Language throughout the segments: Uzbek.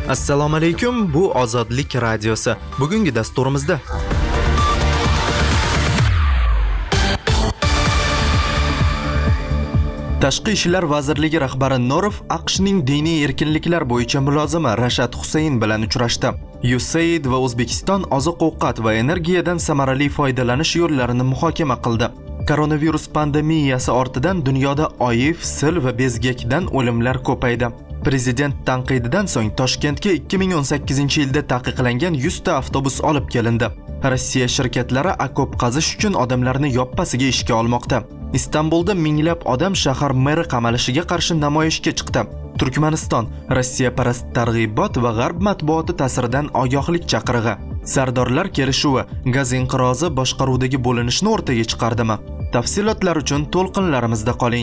Assalomu alaykum, bu Ozodlik radiosi. Bugungi dasturimizda Tashqi ishlar vazirligi rahbari Norov AQShning diniy erkinliklar bo'yicha mulozimi Rashad Husayn bilan uchrashdi. USAID va O'zbekiston oziq-ovqat va energiyadan samarali foydalanish yo'llarini muhokama qildi. Koronavirus pandemiyasi ortidan dunyoda OIV, sil va bezgakdan o'limlar ko'paydi. Prezident tanqididan so'ng Toshkentga 2018-yilda taqiqlangan 100 ta avtobus olib kelindi. Rossiya shirkatlari okop qazish uchun odamlarni yoppasiga ishga olmoqda. Istanbulda minglab odam shahar meri qamalishiga qarshi namoyishga chiqdi. Turkmaniston Rossiya parast targ'ibot va g'arb matbuoti ta'siridan ogohlik chaqirig'i. Sardorlar kelishuvi gaz inqirozi boshqaruvdagi bo'linishni o'rtaga chiqardimi? Tafsilotlar uchun to'lqinlarimizda qoling.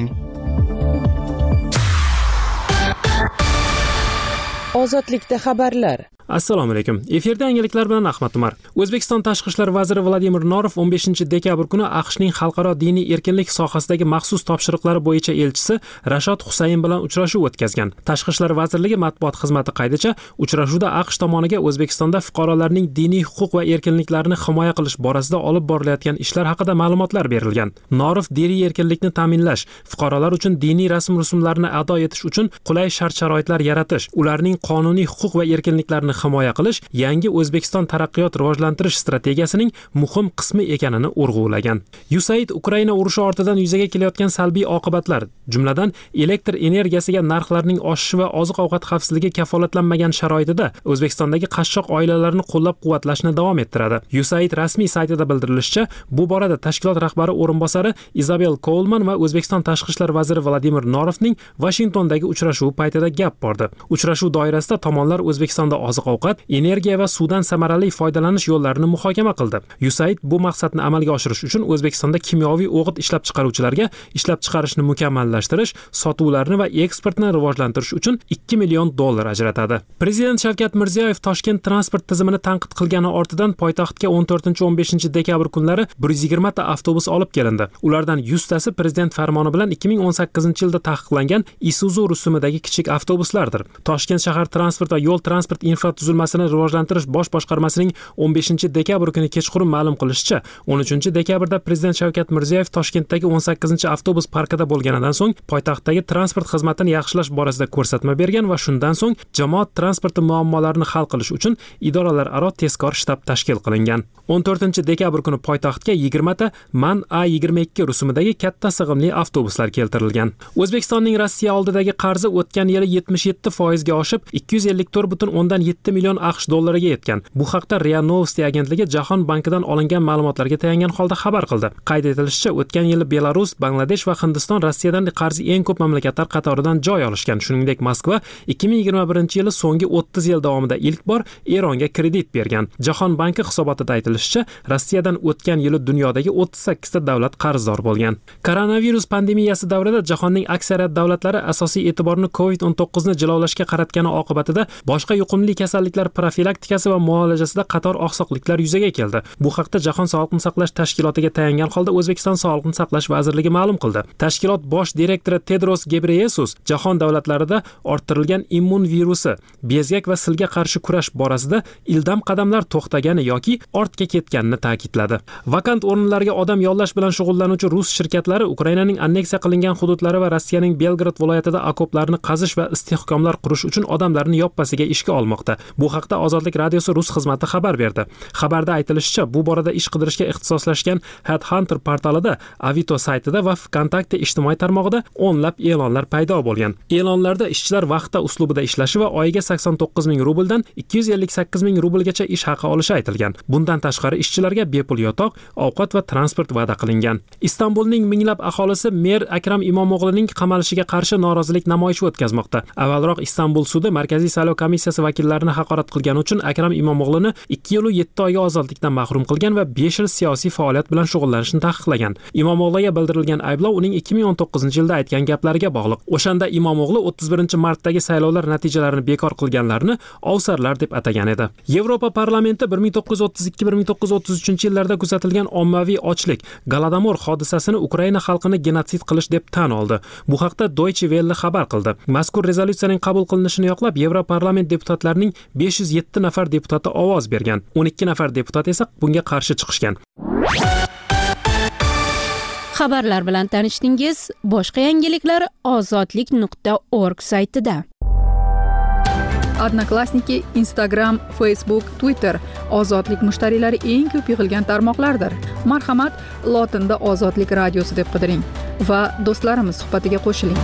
Ozodlikda xabarlar. Assalomu alaykum. Efirda yangiliklar bilan Ahmad Umar. O'zbekiston Tashqi ishlar vaziri Vladimir Norov 15-dekabr kuni AQShning xalqaro diniy erkinlik sohasidagi maxsus topshiriqlari bo'yicha elchisi Rashad Husayn bilan uchrashuv o'tkazgan. Tashqi ishlar vazirligi matbuot xizmati qaydicha, uchrashuvda AQSh tomoniga O'zbekistonda fuqarolarning diniy huquq va erkinliklarini himoya qilish borasida olib borilayotgan ishlar haqida ma'lumotlar berilgan. Norov diniy erkinlikni ta'minlash, fuqarolar uchun diniy rasm-rusumlarni ado etish uchun qulay shart-sharoitlar yaratish, ularning qonuniy huquq va erkinliklarini himoya qilish yangi O'zbekiston taraqqiyot rivojlantirish strategiyasining muhim qismi ekanini urg'ulagan. USAID Ukraina urushi ortidan yuzaga kelayotgan salbiy oqibatlar, jumladan elektr energiyasiga narxlarning oshishi va oziq-ovqat xavfsizligi kafolatlanmagan sharoitida O'zbekistondagi qashshoq oilalarni qo'llab-quvvatlashni davom ettiradi. USAID rasmiy saytida bildirilishicha, bu borada tashkilot rahbari o'rinbosari Isabel Coleman va O'zbekiston tashqi ishlar vaziri Vladimir Norovning Vashingtondagi uchrashuvi paytida gap bordi. Uchrashuv doirasida tomonlar O'zbekistonda oziq-ovqat, energiya va suvdan samarali foydalanish yo'llarini muhokama qildi. USAID bu maqsadni amalga oshirish uchun O'zbekistonda kimyoviy o'g'it ishlab chiqaruvchilarga ishlab chiqarishni mukammallashtirish, sotuvlarni va eksportni rivojlantirish uchun $2 million ajratadi. Prezident Shavkat Mirziyoyev Toshkent transport tizimini tanqid qilgani ortidan poytaxtga 14-15-dekabr kunlari 120 ta avtobus olib kelindi. Ulardan 100 tasi prezident farmoni bilan 2018-yilda taqiqlangan Isuzu rusumidagi kichik avtobuslardir. Toshkent shahar transport va yo'l transport infratuzilmasini rivojlantirish bosh boshqarmasining 15-dekabr kuni kechqurun ma'lum qilishicha, 13-dekabrda prezident Shavkat Mirziyoyev Toshkentdagi 18-avtobus parkida bo'lganidan so'ng poytaxtdagi transport xizmatini yaxshilash borasida ko'rsatma bergan va shundan so'ng jamoat transporti muammolarini hal qilish uchun idoralararo tezkor shtab tashkil qilingan. 14-dekabr kuni poytaxtga 20 ta MAN A22 rusumidagi katta sig'imli avtobuslar keltirilgan. O'zbekistonning Rossiya oldidagi qarzi o'tgan yili 77% ga oshib 254,7 million AQSh dollariga yetgan. Bu haqda RIA Novosti agentligi Jahon bankidan olingan ma'lumotlarga tayangan holda xabar qildi. Qayd etilishicha, o'tgan yili Belarus, Bangladesh va Hindiston Rossiyadan qarzi eng ko'p mamlakatlar qatoridan joy olishgan. Shuningdek, Moskva 2021-yili so'nggi 30 yil davomida ilk bor Eronga kredit bergan. Jahon banki hisobotida aytilishicha, Rossiyadan o'tgan yili dunyodagi 38 ta davlat qarzdor bo'lgan. Koronavirus pandemiyasi davrida jahonning aksariyat davlatlari asosiy e'tiborni COVID-19 ni jilovlashga qaratgani oqibatida boshqa yuqumli kasalliklar profilaktikasi va muolajasida qator oqsoqliklar yuzaga keldi. Bu haqda Jahon sog'liqni saqlash tashkilotiga tayangan holda O'zbekiston Sog'liqni saqlash vazirligi ma'lum qildi. Tashkilot bosh direktori Tedros Ghebreyesus jahon davlatlarida orttirilgan immun virusi, bezgak va silga qarshi kurash borasida ildam qadamlar to'xtagani yoki ortga ketganini ta'kidladi. Vakant o'rinlarga odam yollash bilan shug'ullanuvchi rus shirkatlari Ukrainaning anneksiya qilingan hududlari va Rossiyaning Belgrad viloyatida okoplarni qazish va istehkomlar qurish uchun odamlarni yoppasiga ishga olmoqda. Bu haqda Ozodlik radiosi rus xizmati xabar berdi. Xabarda aytilishicha, bu borada ish qidirishga ixtisoslashgan Headhunter portalida, Avito saytida va Vkontakte ijtimoiy tarmog'ida o'nlab e'lonlar paydo bo'lgan. E'lonlarda ishchilar vaqtda uslubida ishlashi va oyiga 89 ming rubldan 258 ming rublgacha ish haqi olishi aytilgan. Bundan tashqari ishchilarga bepul yotoq, ovqat va transport va'da qilingan. Istanbulning minglab aholisi mer Akram Imomoğlu'ning qamalishiga qarshi norozilik namoyishi o'tkazmoqda. Avvalroq Istanbul sudi Markaziy saylov komissiyasi vakillarini haqorat qilgani uchun Akram Imomoğlu'ni 2 yil 7 oyga ozodlikdan mahrum qilgan va 5 yil siyosiy faoliyat bilan shug'ullanishni taqiqlagan. Imomoğlu'ga bildirilgan ayblov uning 2019-yilda aytgan gaplariga bog'liq. O'shanda Imomoğlu 31-martdagi saylovlar natijalarini bekor qilganlarni ovsarlar deb atagan edi. Yevropa parlamenti 1932-1933 yillarda kuzatilgan ommaviy ochlik, Golodomor hodisasini Ukraina xalqini genotsid qilish deb tan oldi. Bu haqda Deutsche Welle xabar qildi. Mazkur rezolyutsiyaning qabul qilinishini yoqlab Yevroparlament deputatlarining 507 nafar deputati ovoz bergan. 12 nafar deputat esa bunga qarshi chiqishgan. Xabarlar bilan tanishdingiz. Boshqa yangiliklar ozodlik.org saytida. Odnoklassniki, Instagram, Facebook, Twitter ozodlik mushtariylari eng ko'p yig'ilgan tarmoqlardir. Marhamat, lotinda Ozodlik radiosi deb qidiring va do'stlarimiz suhbatiga qo'shiling.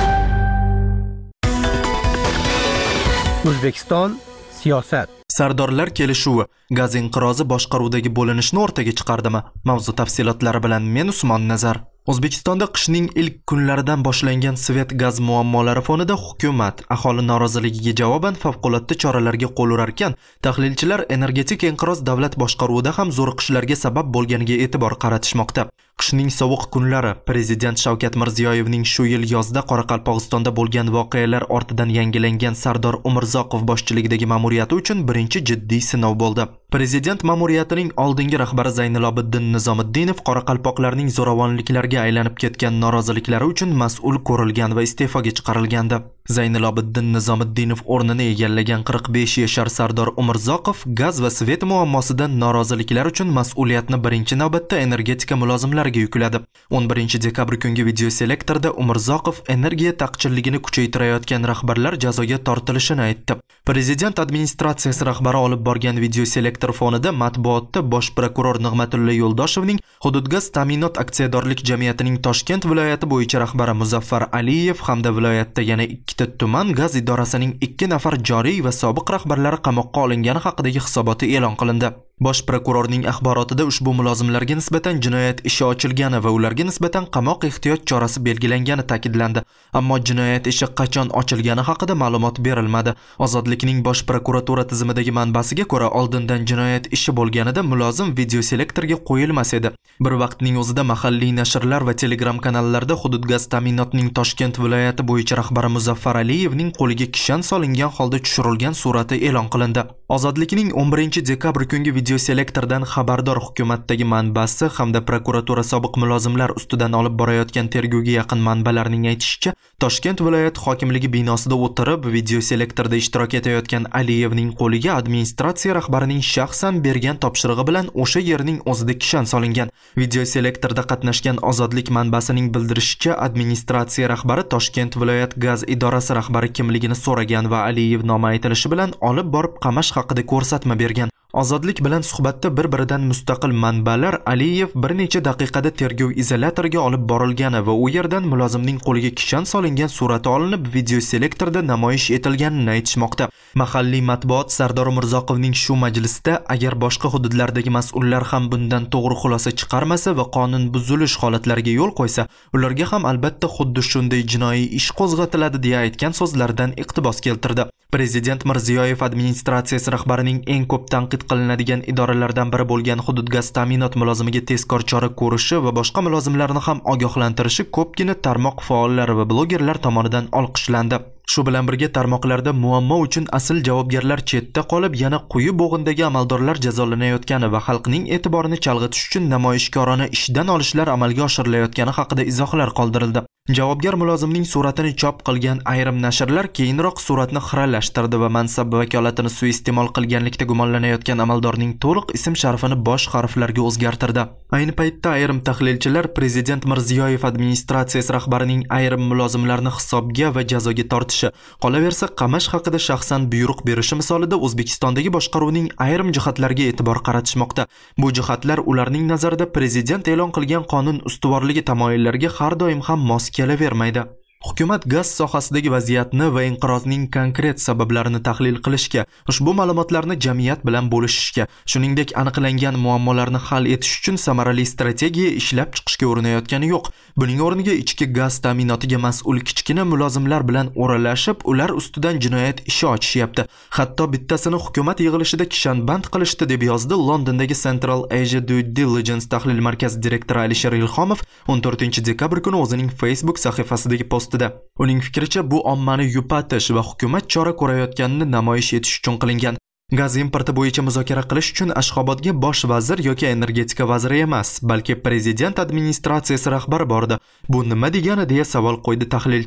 O'zbekiston siyosat. Sardorlar kelishuvi gaz inqirozi boshqaruvdagi bo'linishni o'rtaga chiqardimi? Mavzu tafsilotlari bilan men Usmon Nazar. O'zbekistonda qishning ilk kunlaridan boshlangan svet gaz muammolari fonida hukumat aholi noroziligiga javoban favqulodda choralarga qo'l urarkan, tahlilchilar energetik inqiroz davlat boshqaruvida ham zo'riqishlarga sabab bo'lganiga e'tibor qaratishmoqda. Qishning sovuq kunlari Prezident Shavkat Mirziyoyevning shu yil yozda Qoraqalpog'istonda bo'lgan voqealar ortidan yangilangan Sardor Umurzoqov boshchiligidagi ma'muriyati uchun birinchi jiddiy sinov bo'ldi. Prezident ma'muriyatining oldingi rahbari Zaynilobiddin Nizomiddinov Qoraqalpoqlarning zo'ravonliklarga aylanib ketgan noroziliklari uchun mas'ul ko'rilgan va iste'foga chiqarilgandi. Zaynilobiddin Nizomiddinov o'rnini egallagan 45 yashar Sardor Umurzoqov gaz va svet muammosidan noroziliklar uchun mas'uliyatni birinchi navbatda energetika mulozimlariga yukladi. 11 dekabr kungi videoselektorda Umurzoqov energiya taqchilligini kuchaytirayotgan rahbarlar jazoga tortilishini aytdi. Prezident administratsiyasi rahbari olib borgan videoselektor fonida matbuotda bosh prokuror Nig'matilla Yo'ldoshevning Hududgaz ta'minot aksiyadorlik jamiyatining Toshkent viloyati bo'yicha rahbari Muzaffar Aliyev hamda viloyatda yana 2 tuman gaz idorasining 2 nafar joriy va sobiq rahbarlari qamoqqa olingani haqidagi hisoboti e'lon qilindi. Bosh prokurorning axborotida ushbu mulozimlarga nisbatan jinoyat ishi ochilgani va ularga nisbatan qamoq ehtiyot chorasi belgilangani ta'kidlandi. Ammo jinoyat ishi qachon ochilgani haqida ma'lumot berilmadi. Ozodlikning bosh prokuratura tizimidagi manbasiga ko'ra, oldindan jinoyat ishi bo'lganida mulozim videoselektorga qo'yilmas edi. Bir vaqtning o'zida mahalliy nashrlar va Telegram kanallarda Hududgaz ta'minotning Toshkent viloyati bo'yicha rahbari Muzaffar Aliyevning qo'liga kishan solingan holda tushirilgan surati e'lon qilindi. Ozodlikning 11 dekabr kungi videoselektordan xabardor hukumatdagi manbasi hamda prokuratura sobiq mulozimlar ustidan olib borayotgan tergovga yaqin manbalarning aytishicha, Toshkent viloyat hokimligi binosida o'tirib videoselektorda ishtirok etayotgan Aliyevning qo'liga administratsiya rahbarining shaxsan bergan topshirig'i bilan o'sha yerning o'zida kishan solingan. Videoselektorda qatnashgan Ozodlik manbasining bildirishicha, administratsiya rahbari Toshkent viloyat gaz idorasi rahbari kimligini so'ragan va Aliyev nomi aytilishi bilan olib borib qamash haqida ko'rsatma bergan. Ozodlik bilan suhbatda bir-biridan mustaqil manbalar Aliyev bir necha daqiqada tergov izolyatoriga olib borilgani va u yerdan mulozimning qo'liga kishan solingan surati olinib videoselektorda namoyish etilganini aytishmoqda. Mahalliy matbuot Sardor Umurzoqovning shu majlisda agar boshqa hududlardagi mas'ullar ham bundan to'g'ri xulosa chiqarmasa va qonun buzilish holatlariga yo'l qo'ysa, ularga ham albatta xuddi shunday jinoiy ish qo'zg'atiladi deya aytgan so'zlaridan iqtibos keltirdi. Prezident Mirziyoyev administratsiyasi rahbarining eng ko'p tanqid qilinadigan idoralardan biri bo'lgan Hududgaz ta'minot mulozimiga tezkor chora ko'rishi va boshqa mulozimlarni ham ogohlantirishi ko'pgina tarmoq faollari va blogerlar tomonidan olqishlandi. Shu bilan birga tarmoqlarda muammo uchun asl javobgarlar chetda qolib, yana quyi bo'g'indagi amaldorlar jazolanayotgani va xalqning e'tiborini chalg'itish uchun namoyishkorona ishdan olishlar amalga oshirilayotgani haqida izohlar qoldirildi. Javobgar mulozimning suratini chop qilgan ayrim nashrlar keyinroq suratni xiralashtirdi va mansab vakolatini suiiste'mol qilganlikda gumonlanayotgan amaldorning to'liq ism-sharifini bosh harflarga o'zgartirdi. Ayni paytda ayrim tahlilchilar Prezident Mirziyoyev administratsiyasi rahbarining ayrim mulozimlarni hisobga va jazoga tortishi, qolaversa qamash haqida shaxsan buyruq berishi misolida O'zbekistondagi boshqaruvning ayrim jihatlariga e'tibor qaratishmoqda. Bu jihatlar ularning nazarida prezident e'lon qilgan qonun ustuvorligi tamoyillariga har doim ham mos kelavermaydi. Hukumat gaz sohasidagi vaziyatni va inqirozning konkret sabablarini tahlil qilishga, ushbu ma'lumotlarni jamiyat bilan bo'lishishga, shuningdek aniqlangan muammolarni hal etish uchun samarali strategiya ishlab chiqishga urinayotgani yo'q. Buning o'rniga ichki gaz ta'minotiga mas'ul kichkina mulozimlar bilan o'ralashib, ular ustidan jinoyat ishi ochishyapti. Hatto bittasini hukumat yig'ilishida kishanband qilishdi deb yozdi Londondagi Central Asia Due Diligence tahlil markazi direktori Alisher Ilhomov 14 dekabr kuni o'zining Facebook sahifasidagi post. Uning fikricha, bu ommani yupatish va hukumat chora ko'rayotganini namoyish etish uchun qilingan. Gaz importi bo'yicha muzokara qilish uchun Ashxobodga bosh vazir yoki energetika vaziri emas, balki prezident administratsiyasi rahbari bordi. Bu nima degani deya savol qo'ydi tahlilchi.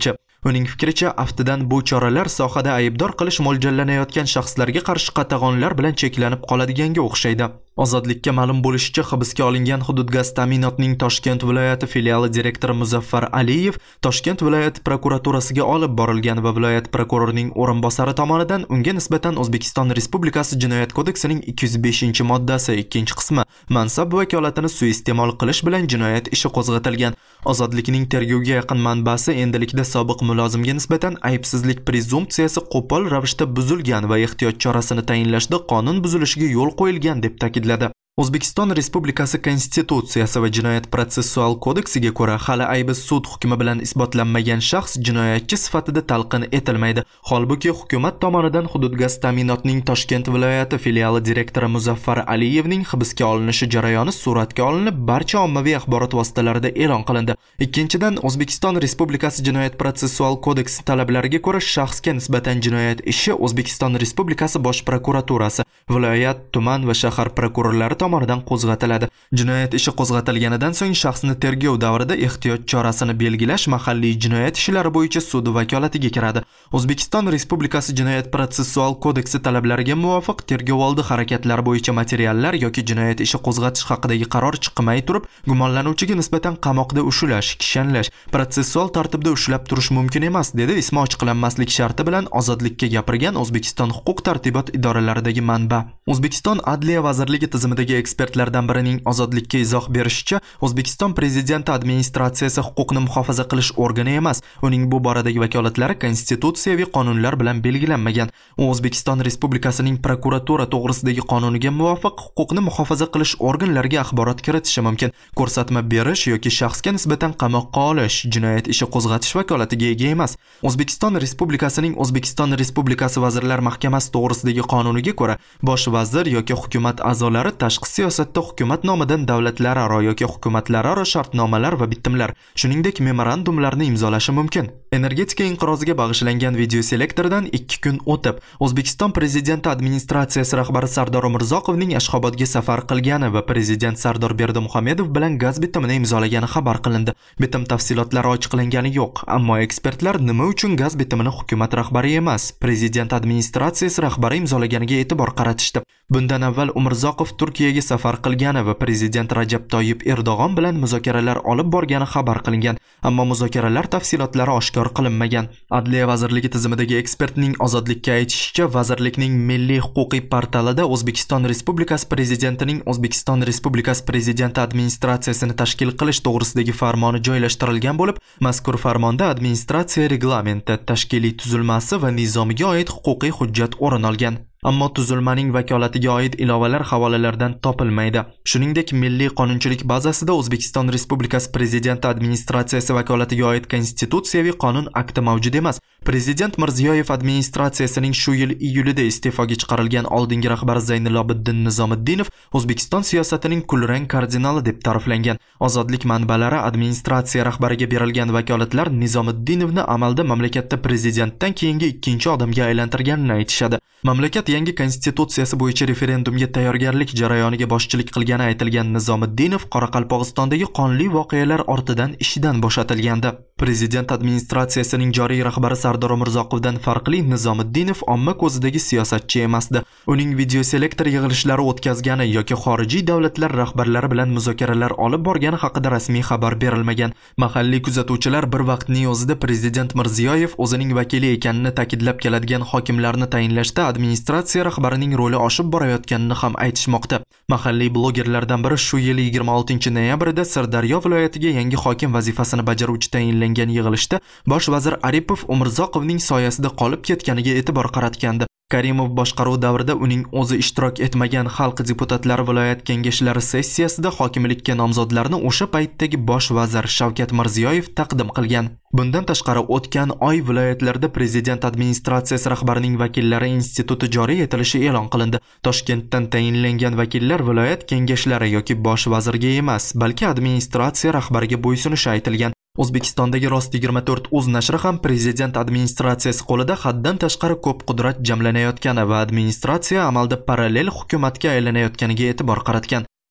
Uning fikricha, aftidan bu choralar sohada aybdor qilish mo'ljallanayotgan shaxslarga qarshi qatag'onlar bilan cheklanib qoladiganga o'xshaydi. Ozodlikka ma'lum bo'lishicha, hibsga olingan hudud gaz ta'minotning Toshkent viloyati filiali direktori Muzaffar Aliyev Toshkent viloyati prokuraturasiga olib borilgan va viloyat prokurorining o'rinbosari tomonidan unga nisbatan O'zbekiston Respublikasi Jinoyat kodeksining 205-moddasi 2-qismi mansab vakolatini suiiste'mol qilish bilan jinoyat ishi qo'zg'atilgan. Ozodlikning tergovga yaqin manbasi endilikda sobiq mulozimga nisbatan aybsizlik prezumpsiyasi qo'pol ravishda buzilgan va ehtiyot chorasini tayinlashda qonun buzilishiga yo'l qo'yilgan deb ta'kidladi. O'zbekiston Respublikasi Konstitutsiyasi va Jinoyat protsessual kodeksiga ko'ra, hali aybi sud hukmi bilan isbotlanmagan shaxs jinoyatchi sifatida talqin etilmaydi. Holbuki hukumat tomonidan hudud gaz ta'minotning Toshkent viloyati filiali direktori Muzaffar Aliyevning hibsga olinishi jarayoni suratga olinib, barcha ommaviy axborot vositalarida e'lon qilindi. Ikkinchidan, O'zbekiston Respublikasi Jinoyat protsessual kodeksi talablariga ko'ra, shaxsga nisbatan jinoyat ishi O'zbekiston Respublikasi Bosh prokuraturasi, viloyat, tuman va shahar prokurorlari tomonidan qo'zg'atiladi. Jinoyat ishi qo'zg'atilganidan so'ng shaxsni tergov davrida ehtiyot chorasini belgilash mahalliy jinoyat ishlari bo'yicha sud vakolatiga kiradi. O'zbekiston Respublikasi Jinoyat protsessual kodeksi talablariga muvofiq tergovoldi harakatlar bo'yicha materiallar yoki jinoyat ishi qo'zg'atish haqidagi qaror chiqmay turib, gumonlanuvchiga nisbatan qamoqda ushlash, kishanlash, protsessual tartibda ushlab turish mumkin emas, dedi ismi ochiqlanmaslik sharti bilan ozodlikka gapirgan O'zbekiston huquq-tartibot idoralaridagi manba. O'zbekiston Adliya vazirligi tizimidagi ekspertlardan birining ozodlikka izoh berishicha, O'zbekiston Prezidenti administratsiyasi huquqni muhofaza qilish organi emas. Uning bu boradagi vakolatlari konstitutsiyaviy qonunlar bilan belgilanmagan. U O'zbekiston Respublikasining prokuratura to'g'risidagi qonuniga muvofiq huquqni muhofaza qilish organlariga axborot kiritishi mumkin. Ko'rsatma berish yoki shaxsga nisbatan qamoqqa olish, jinoyat ishi qo'zg'atish vakolatiga ega emas. O'zbekiston Respublikasining O'zbekiston Respublikasi Vazirlar Mahkamasi to'g'risidagi qonuniga ko'ra, bosh vazir yoki hukumat a'zolari tashqi siyosatda hukumat nomidan davlatlararo yoki hukumatlararo shartnomalar va bitimlar, shuningdek memorandumlarni imzolashi mumkin. Energetika inqiroziga bag'ishlangan videoselektordan 2 kun o'tib, O'zbekiston Prezidenti administratsiyasi rahbari Sardor Umurzoqovning Ashxobodga safar qilgani va Prezident Sardor Berdimuhamedov bilan gaz bitimini imzolagani xabar qilindi. Bitim tafsilotlari ochiqlangani yo'q, ammo ekspertlar nima uchun gaz bitimini hukumat rahbari emas, Prezident administratsiyasi rahbari imzolaganiga e'tibor qaratishdi. Bundan avval Umurzoqov Turkiyaga safar qilgani va Prezident Rajab Toyyib Erdo'g'on bilan muzokaralar olib borgani xabar qilingan, ammo muzokaralar tafsilotlari oshkor qilinmagan. Adliya vazirligi tizimidagi ekspertning ozodlikka aytishicha, vazirlikning milliy huquqiy portalida O'zbekiston Respublikasi Prezidentining O'zbekiston Respublikasi Prezidenti administratsiyasini tashkil qilish to'g'risidagi farmoni joylashtirilgan bo'lib, mazkur farmonda administratsiya reglamenti, tashkiliy tuzilmasi va nizomiga oid huquqiy hujjat o'rin olgan. Ammo tuzilmaning vakolatiga oid ilovalar havolalardan topilmaydi. Shuningdek, milliy qonunchilik bazasida O'zbekiston Respublikasi Prezidenti administratsiyasi vakolatiga oid konstitutsiyaviy qonun akti mavjud emas. Prezident Mirziyoyev administratsiyasining shu yil iyulida iste'foga chiqarilgan oldingi rahbari Zaynilobiddin Nizomiddinov O'zbekiston siyosatining kulrang kardinali deb ta'riflangan. Ozodlik manbalari administratsiya rahbariga berilgan vakolatlar Nizomiddinovni amalda mamlakatda prezidentdan keyingi ikkinchi odamga aylantirganini aytishadi. Mamlakat yangi konstitutsiyasi bo'yicha referendumga tayyorgarlik jarayoniga boshchilik qilgani aytilgan Nizomiddinov Qoraqalpog'istondagi qonli voqealar ortidan ishidan bo'shatilgandi. Prezident administratsiyasining joriy rahbari Sardor Umurzoqovdan farqli Nizomiddinov omma ko'zidagi siyosatchi emasdi. Uning videoselektor yig'ilishlari o'tkazgani yoki xorijiy davlatlar rahbarlari bilan muzokaralar olib borgani haqida rasmiy xabar berilmagan. Mahalliy kuzatuvchilar bir vaqtning o'zida Prezident Mirziyoyev o'zining vakili ekanini ta'kidlab keladigan hokimlarni tayinlashda administratsiya rahbarining roli oshib borayotganini ham aytishmoqda. Mahalliy blogerlardan biri shu yil 26-noyabrda Sirdaryo viloyatiga yangi hokim vazifasini bajaruvchi tayinlangan yig'ilishda bosh vazir Aripov Umurzoqovning soyasida qolib ketganiga e'tibor qaratgandi. Karimov boshqaruv davrida uning o'zi ishtirok etmagan xalq deputatlari viloyat kengashlari sessiyasida hokimlikka nomzodlarni o'sha paytdagi bosh vazir Shavkat Mirziyoyev taqdim qilgan. Bundan tashqari o'tgan oy viloyatlarda prezident administratsiyasi rahbarining vakillari instituti joriy etilishi e'lon qilindi. Toshkentdan tayinlangan vakillar viloyat kengashlari yoki bosh vazirga emas, balki administratsiya rahbariga bo'ysunishi aytilgan. O'zbekistondagi Rost 24.uz nashri ham prezident administratsiyasi qo'lida haddan tashqari ko'p qudrat jamlanayotgani va administratsiya amalda parallel hukumatga aylanayotganiga e'tibor qaratgan.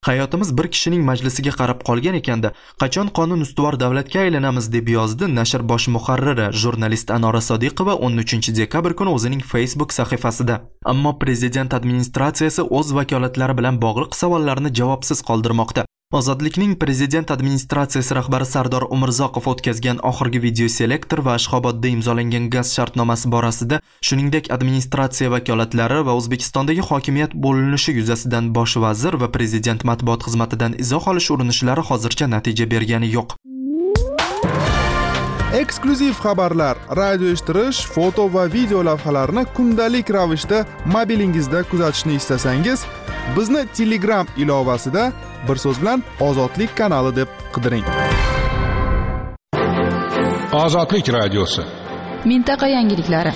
Hayotimiz bir kishining majlisiga qarab qolgan ekanda, qachon qonun ustuvor davlatga aylanamiz deb yozdi nashr bosh muharriri jurnalist Anora Sodiqova 13-dekabr kuni o'zining Facebook sahifasida. Ammo prezident administratsiyasi o'z vakolatlari bilan bog'liq savollarni javobsiz qoldirmoqda. Ozodlikning prezident administratsiyasi rahbari Sardor Umurzoqov o'tkazgan oxirgi video selektor va Ashxobodda imzolangan gaz shartnomasi borasida, shuningdek administratsiya vakolatlari va O'zbekistondagi hokimiyat bo'linishi yuzasidan bosh vazir va prezident matbuot xizmatidan izoh olish urinishlari hozircha natija bergani yo'q. Eksklyuziv xabarlar, radio eshittirish, foto va video lavhalarni kundalik ravishda mobilingizda kuzatishni istasangiz, bizni Telegram ilovasida bir so'z bilan Ozodlik kanali deb qidiring. Ozodlik radiosi. Mintaqa yangiliklari.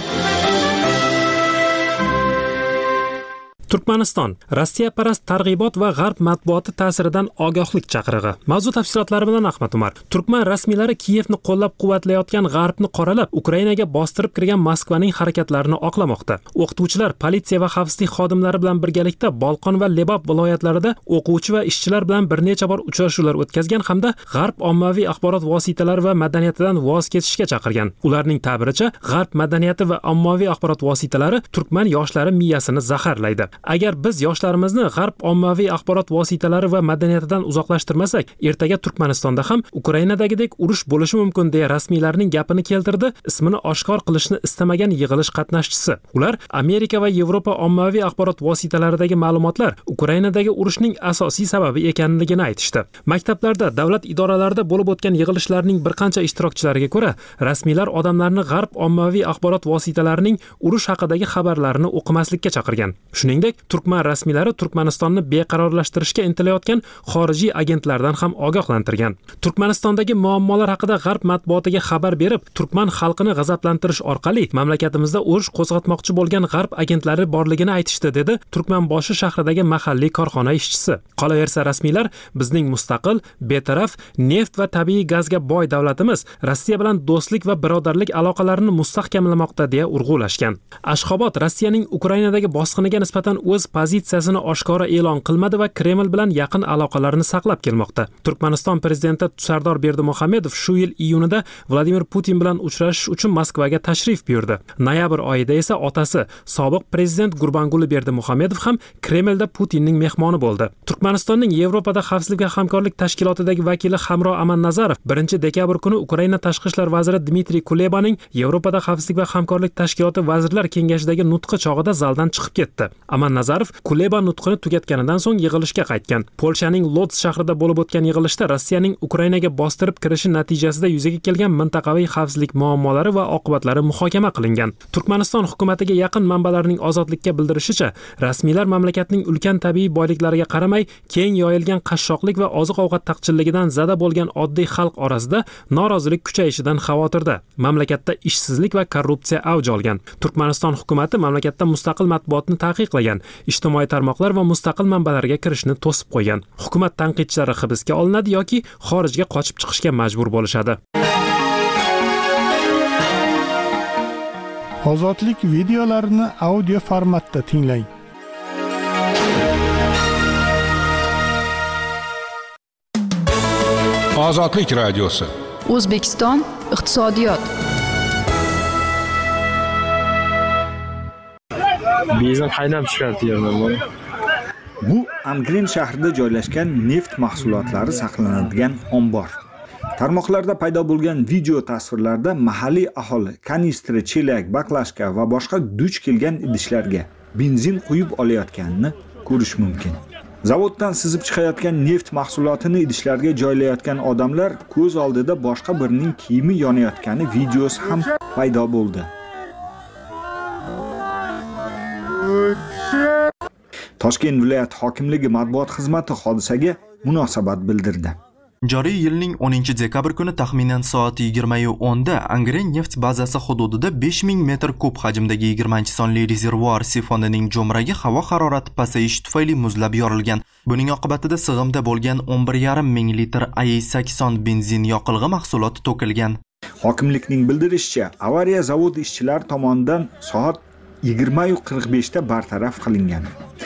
Turkmaniston Rossiyaparast targ'ibot va g'arb matbuoti ta'siridan ogohlik chaqirig'i. Mavzu tafsilotlari bilan Ahmad Umar. Turkman rasmiylari Kiyevni qo'llab-quvvatlayotgan g'arbni qoralab, Ukrainaga bostirib kirgan Moskvaning harakatlarini oqlamoqda. O'qituvchilar, politsiya va xavfsizlik xodimlari bilan birgalikda Bolqon va Lebab viloyatlarida o'quvchi va ishchilar bilan bir necha bor uchrashuvlar o'tkazgan hamda g'arb ommaviy axborot vositalari va madaniyatidan voz kechishga chaqirgan. Ularning ta'biricha, g'arb madaniyati va ommaviy axborot vositalari turkman yoshlari miyasini zaharlaydi. Agar biz yoshlarimizni g'arb ommaviy axborot vositalari va madaniyatidan uzoqlashtirmasak, ertaga Turkmanistonda ham Ukrainadagidek urush bo'lishi mumkin deya rasmiylarning gapini keltirdi. Ismini oshkor qilishni istamagan yig'ilish qatnashchisi. Ular Amerika va Yevropa ommaviy axborot vositalaridagi ma'lumotlar Ukrainadagi urushning asosiy sababi ekanligini aytishdi. Maktablarda, davlat idoralarida bo'lib o'tgan yig'ilishlarning bir qancha ishtirokchilariga ko'ra, rasmiylar odamlarni g'arb ommaviy axborot vositalarining urush haqidagi xabarlarini o'qimaslikka chaqirgan. Shuningdek, Turkman rasmiylari Turkmanistonni beqarorlashtirishga intilayotgan xorijiy agentlardan ham ogohlantirgan. Turkmanistondagi muammolar haqida g'arb matbuotiga xabar berib, turkman xalqini g'azablantirish orqali mamlakatimizda urush qo'zg'atmoqchi bo'lgan g'arb agentlari borligini aytishdi, dedi Turkmanboshi shahridagi mahalliy korxona ishchisi. Qolaversa, rasmiylar bizning mustaqil, betaraf, neft va tabiiy gazga boy davlatimiz Rossiya bilan do'stlik va birodarlik aloqalarini mustahkamlamoqda deya urg'ulashgan. Ashxobod Rossiyaning Ukrainadagi bosqiniga nisbatan o'z pozitsiyasini oshkora e'lon qilmadi va Kreml bilan yaqin aloqalarini saqlab kelmoqda. Turkmaniston prezidenti Sardor Berdimuhamedov shu yil iyunida Vladimir Putin bilan uchrashish uchun Moskvaga tashrif buyurdi. Noyabr oyida esa otasi, sobiq prezident Gurbanguli Berdimuhamedov ham Kremlda Putinning mehmoni bo'ldi. Turkmanistonning Yevropada xavfsizlik va hamkorlik tashkilotidagi vakili Hamro Amannazarov 1-dekabr kuni Ukraina tashqi ishlar vaziri Dmitriy Kulebaning Yevropada xavfsizlik va hamkorlik tashkiloti vazirlar kengashidagi nutqi chog'ida zaldan chiqib ketdi. Amannazarov Kuleba nutqini tugatganidan so'ng yig'ilishga qaytgan. Polshaning Lodz shahrida bo'lib o'tgan yig'ilishda Rossiyaning Ukrainaga bostirib kirishi natijasida yuzaga kelgan mintaqaviy xavfsizlik muammolari va oqibatlari muhokama qilingan. Turkmaniston hukumatiga yaqin manbalarning Ozodlikka bildirishicha, rasmiylar mamlakatning ulkan tabiiy boyliklariga qaramay, keng yoyilgan qashshoqlik va oziq-ovqat taqchilligidan zada bo'lgan oddiy xalq orasida norozilik kuchayishidan xavotirda. Mamlakatda ishsizlik va korrupsiya avj olgan. Turkmaniston hukumati mamlakatda mustaqil matbuotni taqiqlagan, ijtimoiy tarmoqlar va mustaqil manbalarga kirishni to'sib qo'ygan. Hukumat tanqidchilari hibsga olinadi yoki xorijga qochib chiqishga majbur bo'lishadi. Ozodlik videolarini audio formatda tinglang. Ozodlik radiosi. O'zbekiston iqtisodiyot. Bizani haydab chiqartirgan. Bu Angren shahrida joylashgan neft mahsulotlari saqlanadigan ombor. Tarmoqlarda paydo bo'lgan video tasvirlarda mahalliy aholi kanistri, chelak, baklashka va boshqa duch kelgan idishlarga benzin quyib olayotganini ko'rish mumkin. Zavoddan sizib chiqayotgan neft mahsulotini idishlarga joylayotgan odamlar ko'z oldida boshqa birining kiyimi yonayotgani videosi ham paydo bo'ldi. Toshkent viloyat hokimligi matbuot xizmati hodisaga munosabat bildirdi. Joriy yilning 10-dekabr kuni taxminan soat 20:10 da Angren neft bazasi hududida 5000 metr kub hajmdagi 20-sonli rezervuar sifonining jo'mragi havo harorati pasayishi tufayli muzlab yorilgan. Buning oqibatida sig'imda bo'lgan 11,5 ming litr AE80 benzin yoqilg'i mahsuloti to'kilgan. Hokimlikning bildirishicha, avariya zavod ishchilari tomonidan soat 20:45 da bartaraf qilingan.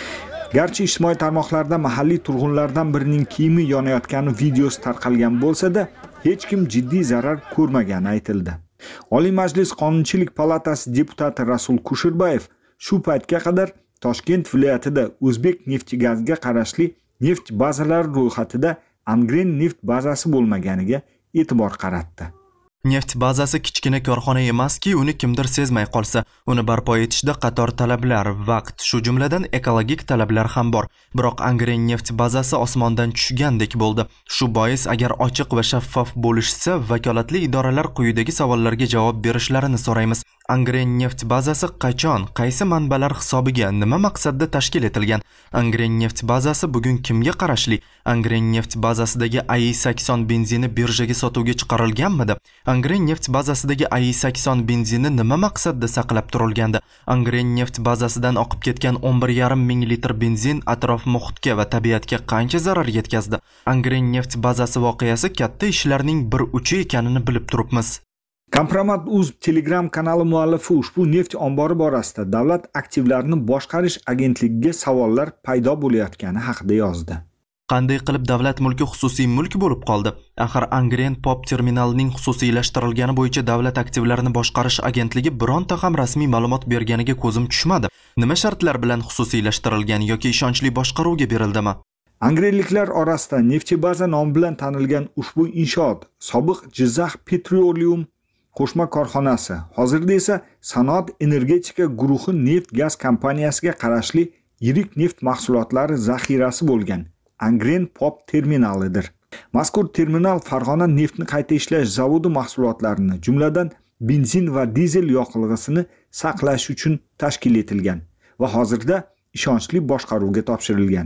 Garchi ijtimoiy tarmoqlarda mahalliy turg'unlardan birining kiyimi yonayotgani videosi tarqalgan bo'lsa-da, hech kim jiddiy zarar ko'rmagani aytildi. Oliy Majlis Qonunchilik palatasi deputati Rasul Kushirbayev shu paytga qadar Toshkent viloyatida O'zbek neft-gazga qarashli neft bazalari ro'yxatida Angren neft bazasi bo'lmaganiga e'tibor qaratdi. Neft bazasi kichkina korxona emaski, uni kimdir sezmay qolsa, uni barpo etishda qator talablar, vaqt, shu jumladan ekologik talablar ham bor. Biroq Angren neft bazasi osmondan tushgandek bo'ldi. Shu bois agar ochiq va shaffof bo'lishsa, vakolatli idoralar quyidagi savollarga javob berishlarini so'raymiz. Angren neft bazasi qachon, qaysi manbalar hisobiga, nima maqsadda tashkil etilgan? Angren neft bazasi bugun kimga qarashli? Angren neft bazasidagi AI-80 benzini birjaga sotuvga chiqarilganmidi? Angren neft bazasidagi AI-80 benzini nima maqsadda saqlab turilgandi? Angren neft bazasidan oqib ketgan 11,5 ming litr benzin atrof muhitga va tabiatga qancha zarar yetkazdi? Angren neft bazasi voqeasi katta ishlarning bir uchi ekanini bilib turibmiz. Kompromat.uz Telegram kanali muallifi ushbu neft ombori borasida davlat aktivlarini boshqarish agentligiga savollar paydo bo'layotgani haqida yozdi. Qanday qilib davlat mulki xususiy mulk bo'lib qoldi? Axir Angren Pop terminalining xususiylashtirilgani bo'yicha davlat aktivlarini boshqarish agentligi bironta ham rasmiy ma'lumot berganiga ko'zim tushmadi. Nima shartlar bilan xususiylashtirilgan yoki ishonchli boshqaruvga berildimi? Angrenliklar orasida Neftchibaza nomi bilan tanilgan ushbu inshoot sobiq Jizzax Petroleum qo'shma korxonasi, hozirda esa Sanoat energetika guruhi neft-gaz kompaniyasiga qarashli yirik neft mahsulotlari zaxirasi bo'lgan Angren Pop terminalidir. Mazkur terminal Farg'ona neftni qayta ishlash zavodi mahsulotlarini, jumladan benzin va dizel yoqilg'isini saqlash uchun tashkil etilgan va hozirda ishonchli boshqaruvga topshirilgan.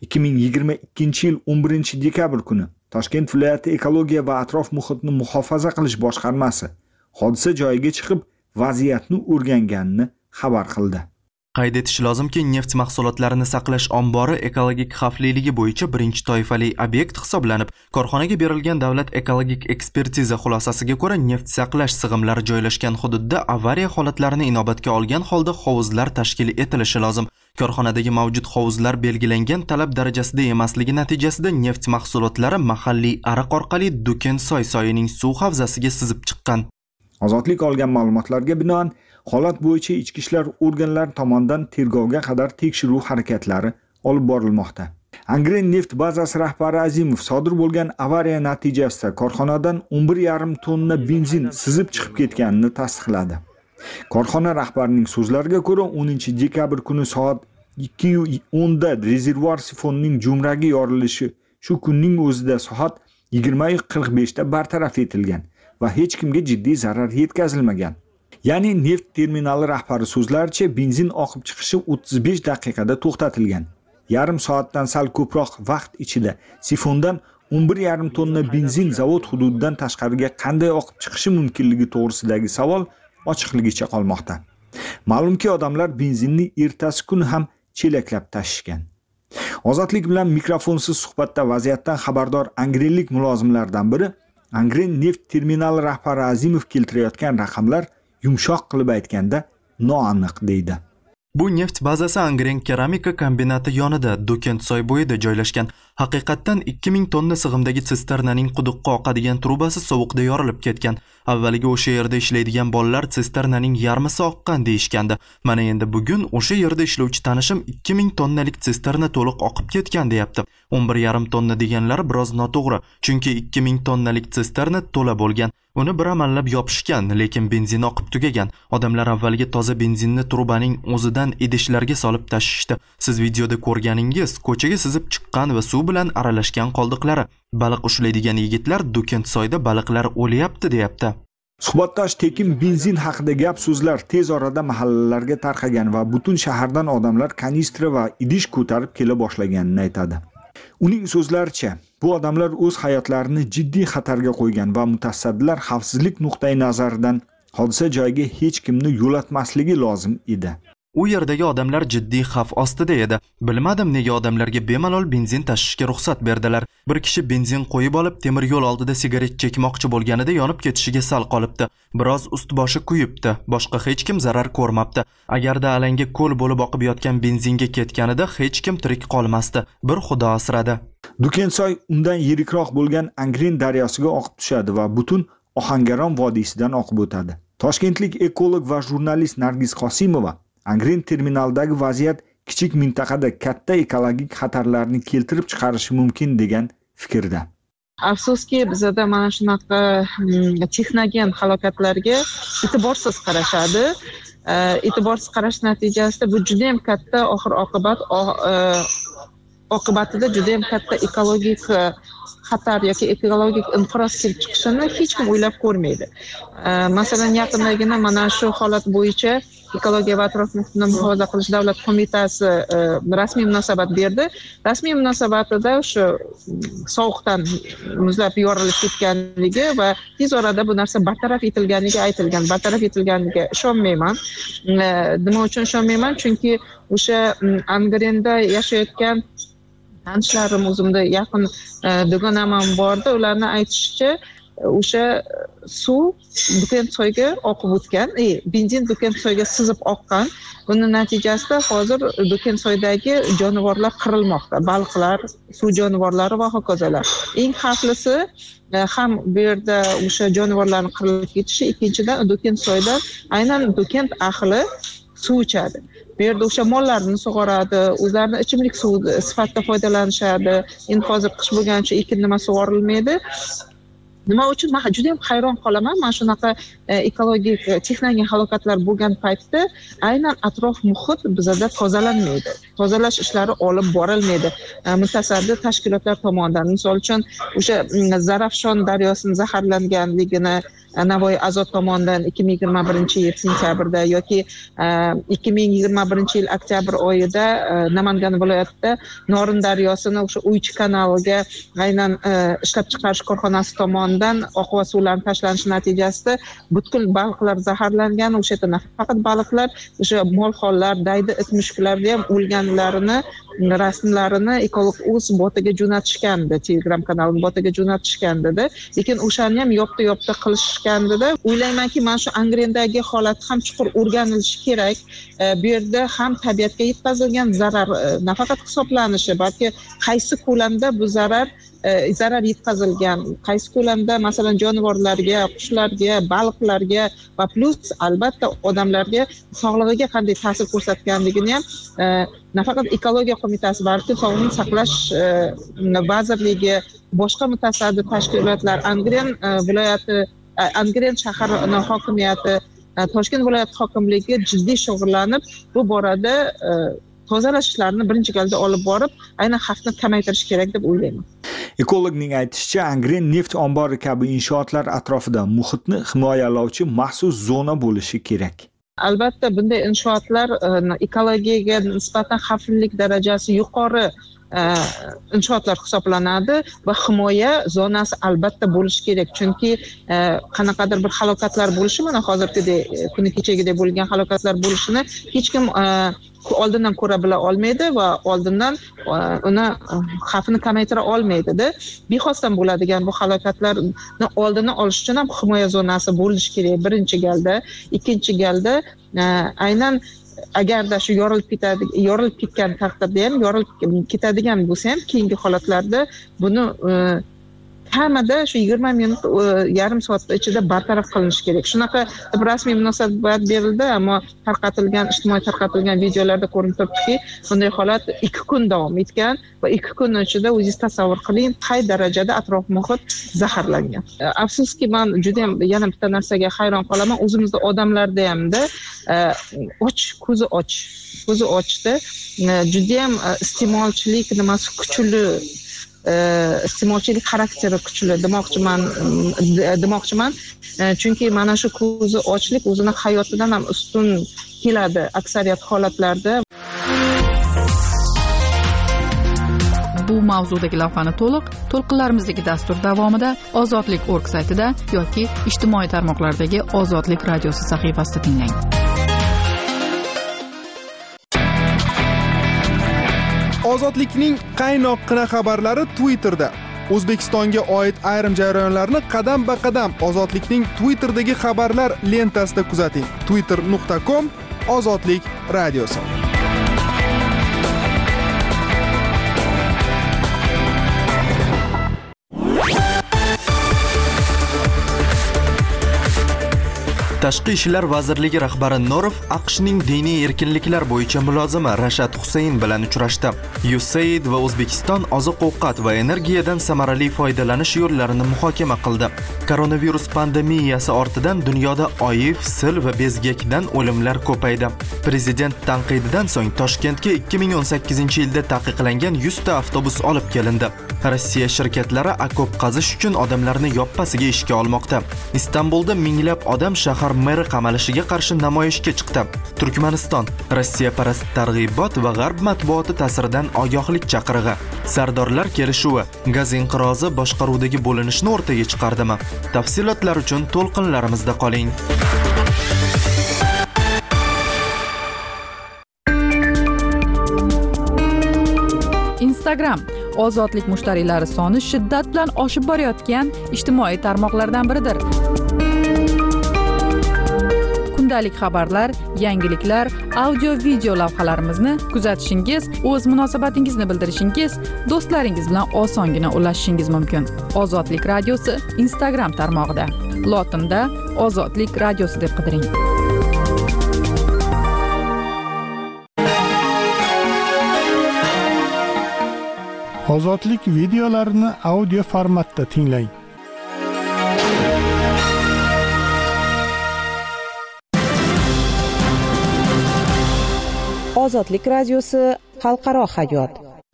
2022-yil 11-dekabr kuni Toshkent viloyati ekologiya va atrof muhitni muhofaza qilish boshqarmasi hodisa joyiga chiqib vaziyatni o'rganganini xabar qildi. Qayd etish lozimki, neft mahsulotlarini saqlash ombori ekologik xavfliligi bo'yicha birinchi toifali obyekt hisoblanib, korxonaga berilgan davlat ekologik ekspertiza xulosasiga ko'ra neft saqlash sig'imlari joylashgan hududda avariya holatlarini inobatga olgan holda hovuzlar tashkil etilishi lozim. Korxonadagi mavjud hovuzlar belgilangan talab darajasida emasligi natijasida neft mahsulotlari mahalliy ariq orqali Dukensoy soyining suv havzasiga sizib chiqqan. Ozodlik olgan ma'lumotlarga binoan holat bo'yicha ichki ishlar organlari tomonidan tergovga qadar tekshiruv harakatlari olib borilmoqda. Angren neft bazasi rahbari Azimov sodir bo'lgan avariya natijasida korxonadan 11,5 tonna benzin sizib chiqib ketganini tasdiqladi. Korxona rahbarining so'zlariga ko'ra 10-dekabr kuni soat 2:10 da rezervuar sifonining jo'mragi yorilishi shu kunning o'zida soat 20:45 da bartaraf etilgan va hech kimga jiddiy zarar yetkazilmagan. Ya'ni neft terminali rahbari so'zlaricha benzin oqib chiqishi 35 daqiqada to'xtatilgan. Yarim soatdan sal ko'proq vaqt ichida sifondan 11,5 tonna benzin zavod hududidan tashqariga qanday oqib chiqishi mumkinligi to'g'risidagi savol ochiqligicha qolmoqda. Ma'lumki, odamlar benzinni ertasi kuni ham chelaklab tashishgan. Ozodlik bilan mikrofonsiz suhbatda vaziyatdan xabardor angrenlik mulozimlardan biri Angren neft terminali rahbari Azimov keltirayotgan raqamlar yumshoq qilib aytganda noaniq deydi. Bu neft bazasi Angren keramika kombinati yonida Dukensoy bo'yida joylashgan. Haqiqatdan 2000 tonna sig'imdagi sisternaning quduqqa oqadigan trubasi sovuqda yorilib ketgan. Avvaliga o'sha yerda ishlaydigan bolalar sisternaning yarmisi oqqan deyishgandi. Mana endi bugun o'sha yerda ishlovchi tanishim 2000 tonnalik sisterna to'liq oqib ketgan deyapti. 11,5 tonna deganlar biroz noto'g'ri, chunki 2000 tonnalik sisterna to'la bo'lgan. Uni bir amallab yopishgan, lekin benzin oqib tugagan. Odamlar avvaliga toza benzinni trubaning o'zidan idishlarga solib tashishdi. Siz videoda ko'rganingiz ko'chaga sizib chiqqan va suv bilan aralashgan qoldiqlari. Baliq ushlaydigan yigitlar Dukensoyda baliqlar o'lyapti deyapti. Suhbatdosh tekin benzin haqida gap so'zlar tez orada mahallalarga tarqagan va butun shahardan odamlar kanistra va idish ko'tarib kela boshlaganini aytadi. Uning so'zlaricha, bu odamlar o'z hayotlarini jiddiy xatarga qo'ygan va mutasaddilar xavfsizlik nuqtai nazaridan hodisa joyiga hech kimni yo'latmasligi lozim edi. U yerdagi odamlar jiddiy xavf ostida edi. Bilmadim nega odamlarga bemalol benzin tashishga ruxsat berdilar. Bir kishi benzin qo'yib olib, temir yo'l oldida sigaret chekmoqchi bo'lganida yonib ketishiga sal qolibdi. Biroz ust-boshi kuyibdi. Boshqa hech kim zarar ko'rmabdi. Agarda alanga ko'l bo'lib oqib yotgan benzinga ketganida hech kim tirik qolmasdi. Bir Xudo asradi. Dukensoy undan yirikroq bo'lgan Angren daryosiga oqib tushadi va butun Ohangaron vodiysidan oqib o'tadi. Toshkentlik ekolog va jurnalist Nargiz Qosimova Angren terminalidagi vaziyat kichik mintaqada katta ekologik xatarlarni keltirib chiqarishi mumkin degan fikrda. Afsuski bizda mana shunaqa texnogen halokatlarga e'tiborsiz qarashadi. E'tiborsiz qarash natijasida bu juda ham katta oqibatida juda ham katta ekologik xatar yoki ekologik inqiroz kelib chiqishini hech kim o'ylab ko'rmaydi. Masalan, yaqindagina mana shu holat bo'yicha Ekologiya va atrof muhitni muhofaza qilish davlat qo'mitasi rasmiy munosabat berdi. Rasmiy munosabatida o'sha sovuqdan muzlab yorilib ketganligi va tez orada bu narsa bartaraf etilganligi aytilgan. Bartaraf etilganiga ishonmayman. Nima uchun ishonmayman? Chunki o'sha Angrenda yashayotgan tanishlarim, o'zimda yaqin dugonam ham bordi. Ularning aytishicha, o'sha suv Dukensoyga oqib o'tgan, benzin Dukensoyga sizib oqqan. Buning natijasida hozir Dukensoydagi jonivorlar qirilmoqda, baliqlar, suv jonivorlari va hokazolar. Eng xavflisi ham bu yerda o'sha jonivorlarning qirilib ketishi, ikkinchidan Dukensoyda aynan Dukent ahli suv ichadi. Bu yerda o'sha mollarni sug'oradi, o'zlarini ichimlik suvi sifatida foydalanishadi. Endi hozir qish bo'lgancha ekin nima sug'orilmaydi. Nima uchun men juda ham hayron qolaman. Mana shunaqa ekologik texnogen halokatlar bo'lgan paytda aynan atrof muhit bizda tozalanmaydi. Tozalash ishlari olib borilmaydi. Mutasaddi tashkilotlar tomonidan, misol uchun o'sha Zarafshon daryosining zaharlanganligini Navoiy Azot tomonidan 2021-yil sentyabrda yoki 2021-yil oktyabr oyida Namangan viloyatida Norin daryosini o'sha Uychi kanaliga aynan ishlab chiqarish korxonasi tomonidan oqova suvlarni tashlanishi natijasida butkul baliqlar zaharlangan. O'sha yerda nafaqat baliqlar, o'sha molxonlar, daydi it mushuklarni ham o'lganlarini rasmlarini Ekolog.uz botiga jo'natishgandi, Telegram kanalining botiga jo'natishgandi. Lekin o'shani ham yopta qilishgandi-da. O'ylaymanki, mana shu Angrendagi holat ham chuqur o'rganilishi kerak. Bu yerda ham tabiatga yetkazilgan zarar nafaqat hisoblanishi, balki qaysi ko'lamda bu zarar yetkazilgan, qaysi ko'lamda masalan jonivorlarga, qushlarga, baliqlarga va plus albatta odamlarga sog'lig'iga qanday ta'sir ko'rsatganligini ham nafaqat ekologiya qo'mitasi, balki sog'liqni saqlash vazirligi, boshqa mutasaddi tashkilotlar, Angren shahar hokimiyati, Toshkent viloyat hokimligi jiddiy shug'ullanib, bu borada tozalash ishlarini birinchi galda olib borib, aynan xavfni kamaytirish kerak deb o'ylayman. Ekologning aytishicha, Angren neft ombori kabi inshootlar atrofida muhitni himoyalovchi maxsus zona bo'lishi kerak. Albatta, bunday inshootlar ekologiyaga nisbatan xavflilik darajasi yuqori inshootlar hisoblanadi va himoya zonasi albatta bo'lishi kerak. Chunki qanaqadir bir halokatlar bo'lishi, mana hozirgidek kuni kechagidek bo'lgan halokatlar bo'lishini hech kim oldindan ko'ra bila olmaydi va oldindan uni xavfini kamaytira olmaydi-da. Bexosdan bo'ladigan bu halokatlarni oldini olish uchun ham himoya zonasi bo'lishi kerak birinchi galda. Ikkinchi galda aynan agarda shu yorilib ketgan taqdirda ham, yorilib ketadigan bo'lsa ham, keyingi holatlarda buni kamida shu 20 minut, yarim soat ichida bartaraf qilinishi kerak. Shunaqa rasmiy munosabat berildi, ammo ijtimoiy tarqatilgan videolarda ko'rinib turibdiki, bunday holat 2 kun davom etgan va 2 kun ichida o'zingiz tasavvur qiling, qay darajada atrof muhit zaharlangan. Afsuski, men juda ham yana bitta narsaga hayron qolaman. O'zimizda odamlarda hamda ko'zi ochdi. Juda ham iste'molchilik nimasi kuchli, iste'molchilik xarakteri kuchli demoqchiman. Chunki mana shu ko'zi ochlik o'zini hayotidan ham ustun keladi aksariyat holatlarda. Bu mavzudagi lavhani to'lqinlarimizdagi dastur davomida ozodlik.org saytida yoki ijtimoiy tarmoqlardagi Ozodlik radiosi sahifasida tinglang. Ozodlikning qaynoqqina xabarlari Twitterda. O'zbekistonga oid ayrim jarayonlarni qadam-ba-qadam Ozodlikning Twitterdagi xabarlar lentasida kuzating. twitter.com/ozodlik radiosi. Tashqi ishlar vazirligi rahbari Norov AQShning diniy erkinliklar bo'yicha mulozimi Rashad Husayn bilan uchrashdi. USAID va O'zbekiston oziq-ovqat va energiyadan samarali foydalanish yo'llarini muhokama qildi. Koronavirus pandemiyasi ortidan dunyoda OIV, sil va bezgakdan o'limlar ko'paydi. Prezident tanqididan so'ng Toshkentga 2018-yilda taqiqlangan 100 ta avtobus olib kelindi. Rossiya shirkatlari okop qazish uchun odamlarni yoppasiga ishga olmoqda. Istanbulda minglab odam shahar meri qamalishiga qarshi namoyishga chiqdi. Turkmaniston Rossiya parast targ'ibot va g'arb matbuoti ta'siridan ogohlik chaqirig'i. Sardorlar kelishuvi gaz inqirozi boshqaruvdagi bo'linishni o'rtaga chiqardimi? Tafsilotlar uchun to'lqinlarimizda qoling. Instagram ozodlik mushtariylari soni shiddat bilan oshib borayotgan ijtimoiy tarmoqlardan biridir. Kundalik xabarlar, yangiliklar, audio-video lavhalarimizni kuzatishingiz, o'z munosabatingizni bildirishingiz, do'stlaringiz bilan osongina ulashishingiz mumkin. Ozodlik radiosi Instagram tarmog'ida. Lotinda Ozodlik radiosi deb qidiring. Ozodlik videolarini audio formatda tinglang. Ozodlik radiosi xalqaro hayot.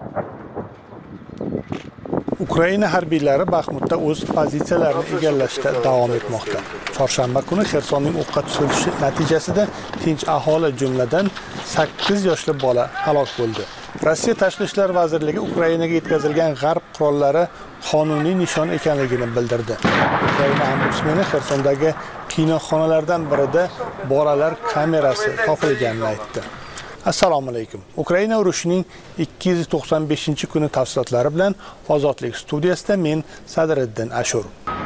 Ukraina harbiylari Baxmutda o'z pozitsiyalarini egallashda davom etmoqda. Chorshanba kuni Xersonning o'qqa tutilishi natijasida tinch aholi jumladan 8 yoshli bola halok bo'ldi. Rossiya Tashqi ishlar vazirligi Ukrainaga yetkazilgan g'arb qurollari qonuniy nishon ekanligini bildirdi. Ukraina ombudsmani Xersondagi kinoxonalardan birida bolalar kamerasi topilganini aytdi. Assalomu alaykum. Ukraina urushining 295-kuni tafsilotlari bilan Ozodlik studiyasida men Sadriddin Ashur.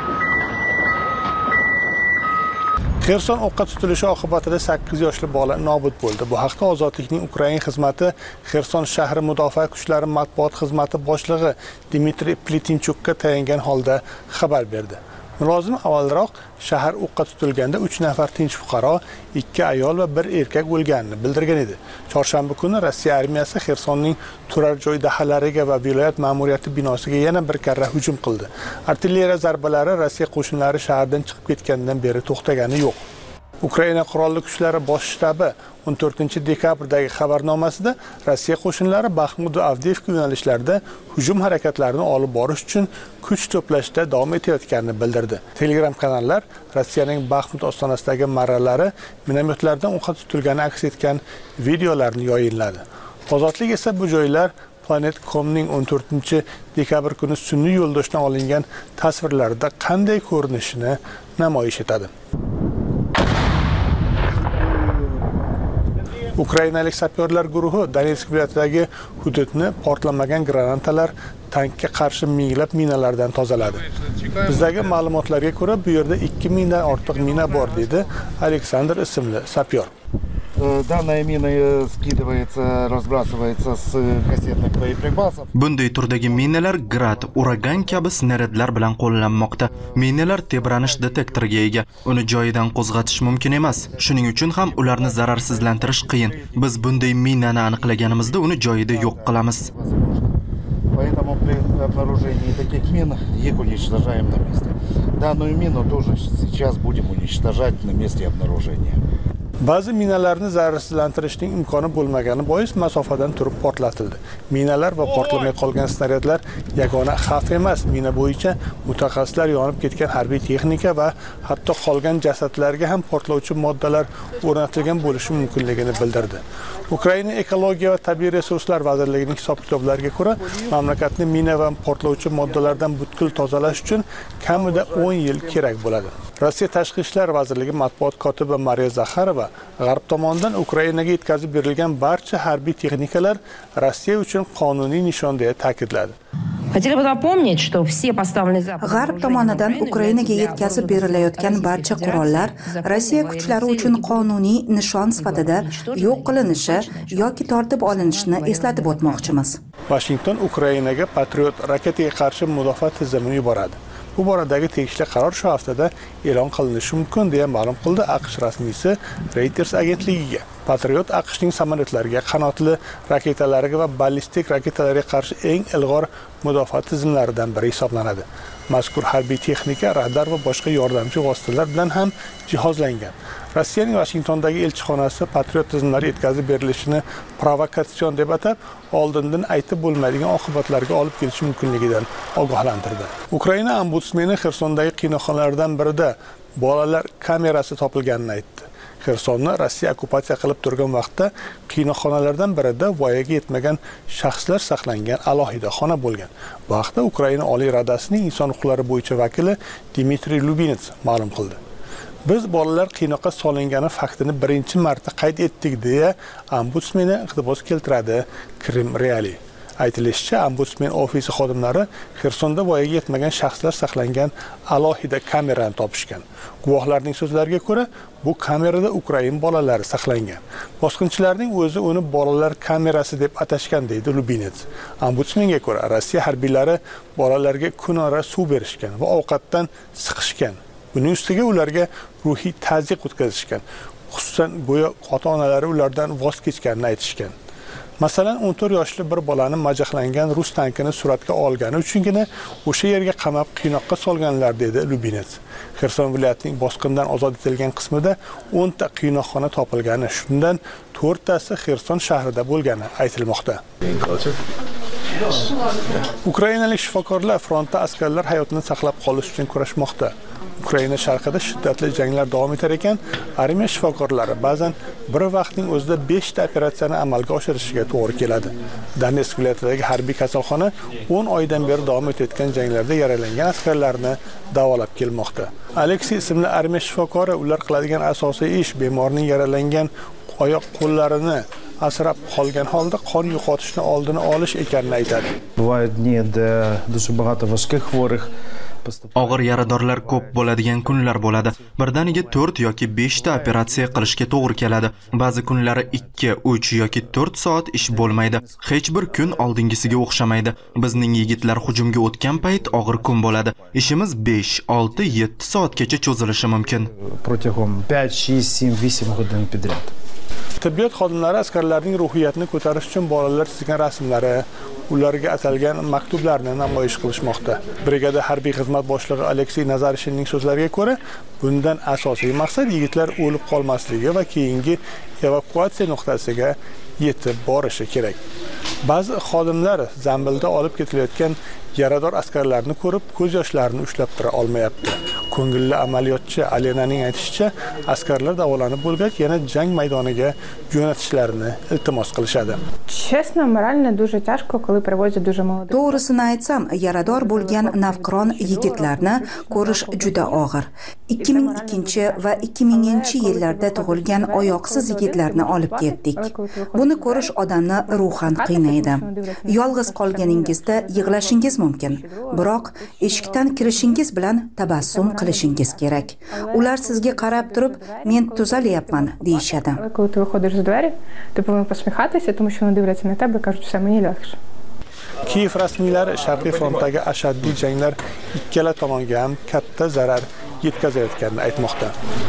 Xerson o'qqa tutilishi oqibatida 8 yoshli bola nobud bo'ldi. Bu haqda Ozodlikning Ukraina xizmati Xerson shahri mudofaa kuchlari matbuot xizmati boshlig'i Dmitriy Plitinchukka tayangan holda xabar berdi. Mulozim avvalroq shahar o'qqa tutilganda 3 nafar tinch fuqaro, 2 ayol va 1 erkak o'lganini bildirgan edi. Chorshanba kuni Rossiya armiyasi Xersonning turar joy dahalariga va viloyat ma'muriyati binosiga yana bir karra hujum qildi. Artilleriya zarbalari Rossiya qo'shinlari shahardan chiqib ketgandan beri to'xtagani yo'q. Ukraina qurolli kuchlari bosh shtabi 14-dekabrdagi xabarnomasida Rossiya qo'shinlari Baxmut va Avdiivka yo'nalishlarida hujum harakatlarini olib borish uchun kuch to'plashda davom etayotganini bildirdi. Telegram kanallar Rossiyaning Baxmut ostonasidagi marralari minomyotlardan o'qqa tutilgani aks etgan videolarni yayinladi. Ozodlik esa bu joylar Planet.com'ning 14-dekabr kuni sun'iy yo'ldoshdan olingan tasvirlarda qanday ko'rinishini namoyish etadi. Ukrainalik sapyorlar guruhi Donetsk viloyatidagi hududni portlamagan granatalar, tankga qarshi minglab minalardan tozaladi. Bizdagi ma'lumotlarga ko'ra, bu yerda 2000 dan ortiq mina bor, dedi Aleksandr ismli sapyor. Данная мина скидывается, разбрасывается с кассетных боеприпасов. Bunday turdagi minalar Grad, Uragan kabi snaradlar bilan qo'llanmoqda. Minalar tebranish detektoriga ega. Uni joyidan qo'zg'atish mumkin emas. Shuning uchun ham ularni zararsizlantirish qiyin. Biz bunday minani aniqlaganimizda uni joyida yo'q qilamiz. Поэтому при обнаружении таких мин их уничтожаем на месте. Данную мину тоже сейчас будем уничтожать на месте обнаружения. Ba'zi minalarni zararsizlantirishning imkoni bo'lmagani bois masofadan turib portlatildi. Minalar va portlamay qolgan snaryadlar yagona xavf emas. Mina bo'yicha mutaxassislar yonib ketgan harbiy texnika va hatto qolgan jasadlarga ham portlovchi moddalar o'rnatilgan bo'lishi mumkinligini bildirdi. Ukraina ekologiya va tabiiy resurslar vazirligining hisob-kitoblariga ko'ra, mamlakatni mina va portlovchi moddalardan butkul tozalash uchun kamida 10 yil kerak bo'ladi. Rossiya Tashqi ishlar vazirligi matbuot kotibi Mariya Zaxarova va G'arb tomonidan Ukrainaga yetkazib berilgan barcha harbiy texnikalar Rossiya uchun qonuniy nishon deya ta'kidladi. G'arb tomonidan Ukrainaga yetkazib berilayotgan barcha qurollar Rossiya kuchlari uchun qonuniy nishon sifatida yo'q qilinishi yoki tortib olinishini eslatib o'tmoqchimiz. Washington Ukrainaga Patriot raketaga qarshi mudofaa tizimini yuboradi. Bu boradagi tegishli qaror shu haftada e'lon qilinishi mumkin deya ma'lum qildi AQSh rasmiysi Reuters agentligiga. Patriot AQShning samolyotlariga, qanotli raketalariga va ballistik raketalarga qarshi eng ilg'or mudofaa tizimlaridan biri hisoblanadi. Mazkur harbiy texnika, radar va boshqa yordamchi vositalar bilan ham jihozlangan. Rossiyaning Washingtondagi elchixonasi Patriot tizimlari yetkazib berilishini provokatsion deb atab, oldindan aytib bo'lmaydigan oqibatlarga olib kelishi mumkinligidan ogohlantirdi. Ukraina ombudsmeni Xersondagi qiynoqxonalardan birida bolalar kamerasi topilganini aytdi. Xersonni Rossiya okkupatsiya qilib turgan vaqtda qiynoqxonalardan birida voyaga yetmagan shaxslar saqlangan alohida xona bo'lgan. Bu haqda Ukraina Oliy Radasining inson huquqlari bo'yicha vakili Dmitriy Lubinets ma'lum qildi. Biz bolalar qiynoqqa solingani faktini birinchi marta qayd etdik deya ombudsmeni iqtibos keltiradi Krim Reali. Aytilishicha, ombudsmen ofisi xodimlari Xersonda voyaga yetmagan shaxslar saqlangan alohida kamerani topishgan. Guvohlarning so'zlariga ko'ra, bu kamerada Ukrain bolalari saqlangan. Bosqinchilarning o'zi uni bolalar kamerasi deb atashgan deydi Lubinets. Ombudsmenga ko'ra, Rossiya harbiylari bolalarga kunora suv berishgan va ovqatdan siqishgan. Buning ustiga ularga ruhiy ta'ziq o'tkazishgan. Xususan, go'yo ota-onalari ulardan voz kechganini aytishgan. Masalan, 14 yoshli bir bolani majaqlangan rus tankini suratga olgani uchungina o'sha yerga qamab qiynoqqa solganlar dedi Lubinets. Xerson viloyatining bosqindan ozod etilgan qismida 10 ta qiynoqxona topilgani, shundan 4 tasi Xerson shahrida bo'lgani aytilmoqda. Ukrainalik shifokorlar frontda askarlar hayotini saqlab qolish uchun kurashmoqda. Ukraina sharqida shiddatli janglar davom etar ekan, armiya shifokorlari ba'zan bir vaqtning o'zida 5 ta operatsiyani amalga oshirishiga to'g'ri keladi. Donetsk viloyatidagi harbiy kasalxona 10 oydan beri davom etayotgan janglarda yaralangan askarlarni davolab kelmoqda. Aleksey ismli armiya shifokori ular qiladigan asosiy ish bemorning yaralangan oyoq qo'llarini asrab qolgan holda qon yo'qotishni oldini olish ekanini aytadi. Og'ir yaradorlar ko'p bo'ladigan kunlar bo'ladi. Birdaniga 4 yoki 5 ta operatsiya qilishga to'g'ri keladi. Ba'zi kunlari 2, 3 yoki 4 soat ish bo'lmaydi. Hech bir kun oldingisiga o'xshamaydi. Bizning yigitlar hujumga o'tgan payt og'ir kun bo'ladi. Ishimiz 5, 6, 7 soatgacha cho'zilishi mumkin. Протягом 5, 6, 7, 8 годин подряд. Tibbiyot xodimlari askarlarning ruhiyatini ko'tarish uchun bolalar chizgan rasmlari, ularga atalgan maktublarni namoyish qilishmoqda. Brigada harbiy xizmat boshlig'i Aleksey Nazarishinning so'zlariga ko'ra, bundan asosiy maqsad yigitlar o'lib qolmasligi va keyingi evakuatsiya nuqtasiga yetib borishi kerak. Ba'zi xodimlar zambilda olib ketilayotgan yarador askarlarni ko'rib, ko'z yoshlarini ushlab tura olmayapti. Ko'ngilli amaliyotchi Alenaning aytishicha, askarlar davolanib bo'lgach, yana jang maydoniga jo'natishlarini iltimos qilishadi. Честно, морально дуже тяжко, коли привозять дуже молодих. To'g'risini aytsam, yarador bo'lgan navqiron yigitlarni ko'rish juda og'ir. 2002 va 2000-yillarda tug'ilgan oyoqsiz yigitlarni olib ketdik. Buni ko'rish odamni ruhan qiynaydi. Yolg'iz qolganingizda yig'lashingiz mumkin, biroq eshikdan kirishingiz bilan tabassum qilishingiz kerak. Ular sizga qarab turib, men tuzalyapman deyishadi. Коли ти виходиш з двері, ти повинен посміхатися, тому що вони дивляться на тебе і кажуть, все, мені легше. Kiyev rasmiylari Sharqiy frontdagi ashaddiy janglar ikkala tomonga ham katta zarar yetkazayotganini aytmoqda.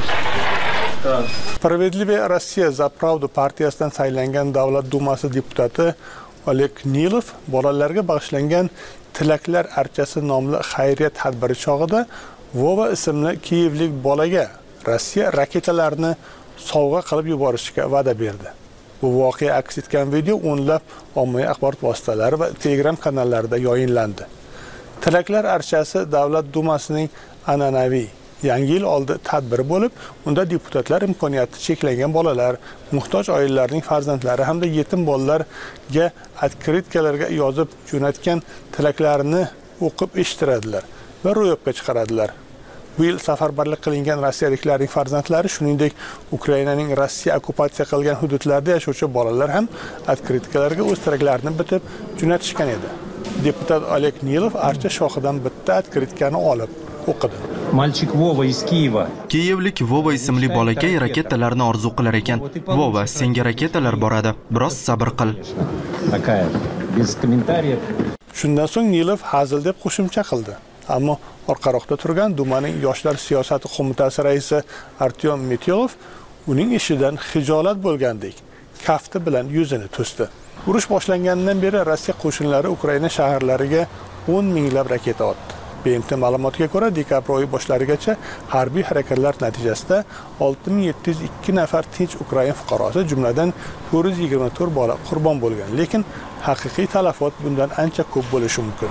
Справедливая Россия за правду partiyasidan saylangan Davlat Dumasi deputati Oleg Nilov bolalarga bag'ishlangan Tilaklar archasi nomli xayriya tadbiri chog'ida Vova ismli kiyevlik bolaga Rossiya raketalarini sovg'a qilib yuborishga va'da berdi. Bu voqea aks etgan video o'nlab ommaviy axborot vositalari va Telegram kanallarida yayınlandı. Tilaklar archasi Davlat Dumasining an'anaviy Yangi yil oldi tadbiri bo'lib, unda deputatlar imkoniyati cheklangan bolalar, muhtoj oilalarning farzandlari hamda yetim bolalarga otkritkalarga yozib jo'natgan tilaklarini o'qib eshittiradilar va ro'yobga chiqaradilar. Bu yil safarbarlik qilingan rossiyaliklarning farzandlari, shuningdek Ukrainaning Rossiya okkupatsiya qilgan hududlarda yashovchi bolalar ham otkritkalarga o'z tiraklarini bitib jo'natishgan edi. Deputat Oleg Nilov archa shoxidan bitta otkritkani olib o'qidi. Mальчик Вова из Киева. Kiyevlik Vova ismli bolakay raketalarni orzu qilar ekan. Vova, senga raketalar boradi. Biroz sabr qil. Такая, без комментариев. Shundan so'ng Nilov hazil deb qo'shimcha qildi. Ammo orqaroqda turgan Dumaning yoshlar siyosati qo'mitasi raisi Artyom Metyolov uning ishidan xijolat bo'lgandek kafti bilan yuzini to'sdi. Urush boshlanganidan beri Rossiya qo'shinlari Ukraina shaharlariga 10 minglab raketa otdi. BMT ma'lumotiga ko'ra, dekabr oyi boshlarigacha harbiy harakatlar natijasida 6702 nafar tinch Ukraina fuqarosi, jumladan 424 bola qurbon bo'lgan, lekin haqiqiy talafot bundan ancha ko'p bo'lishi mumkin.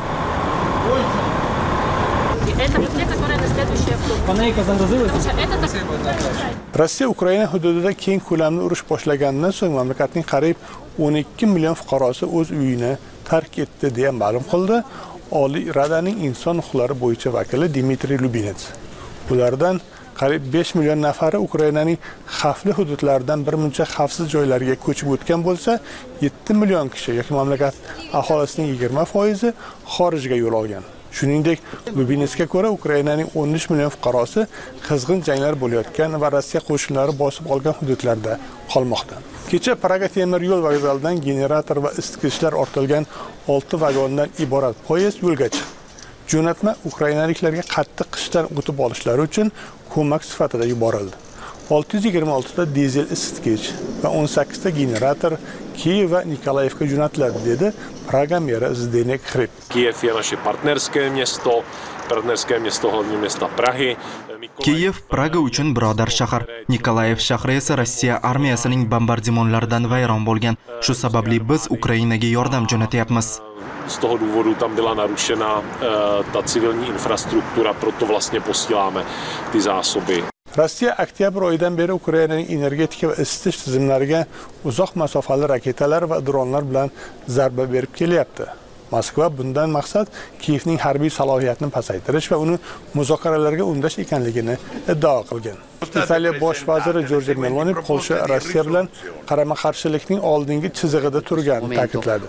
Rossiya Ukraina hududida keng ko'lamli urush boshlaganidan so'ng mamlakatning qariyb 12 million fuqarosi o'z uyini tark etdi deya ma'lum qildi Oliy Radaning inson huquqlari bo'yicha vakili Dmitriy Lubinets. Ulardan qariyb 5 million nafari Ukrainaning xavfli hududlaridan bir muncha xavfsiz joylarga ko'chib o'tgan bo'lsa, 7 million kishi yoki mamlakat aholisining 20% xorijga yo'l olgan. Shuningdek, Lubinetsga ko'ra Ukrainaning 13 million fuqarosi qizg'in janglar bo'layotgan va Rossiya qo'shinlari bosib olgan hududlarda qolmoqda. Kecha Praga temir yo'l vokzalidan generator va isitgichlar ortilgan 6 vagondan iborat poyezd yo'lga chiqdi. Jo'natma ukrainaliklarga qattiq qishdan o'tib olishlari uchun ko'mak sifatida yuborildi. 626 ta dizel isitgich va 18 ta generator Kiyev va Nikolaevga jo'natiladi, dedi Praga meri Zdeněk Chryp. Kijev je naše partnerské město hlavní města Prahy. Kiyev Praga uchun birodar shahar. Nikolaev shahri esa Rossiya armiyasining bombardimonlaridan vayron bo'lgan. Shu sababli biz Ukrainaga yordam jo'natyapmiz. Z toho důvodu tam byla narušena ta civilní infrastruktura, proto vlastně posíláme ty zásoby. Rossiya oktyabr oyidan beri Ukrainaning energetika va isitish tizimlariga uzoq masofali raketalar va dronlar bilan zarba berib kelyapti. Moskva bundan maqsad Kiyevning harbiy salohiyatini pasaytirish va uni muzokaralarga undash ekanligini iddao qilgan. Italiya bosh vaziri Giorgia Meloni Polsha Rossiya bilan qarama-qarshilikning oldingi chizig'ida turganini ta'kidladi.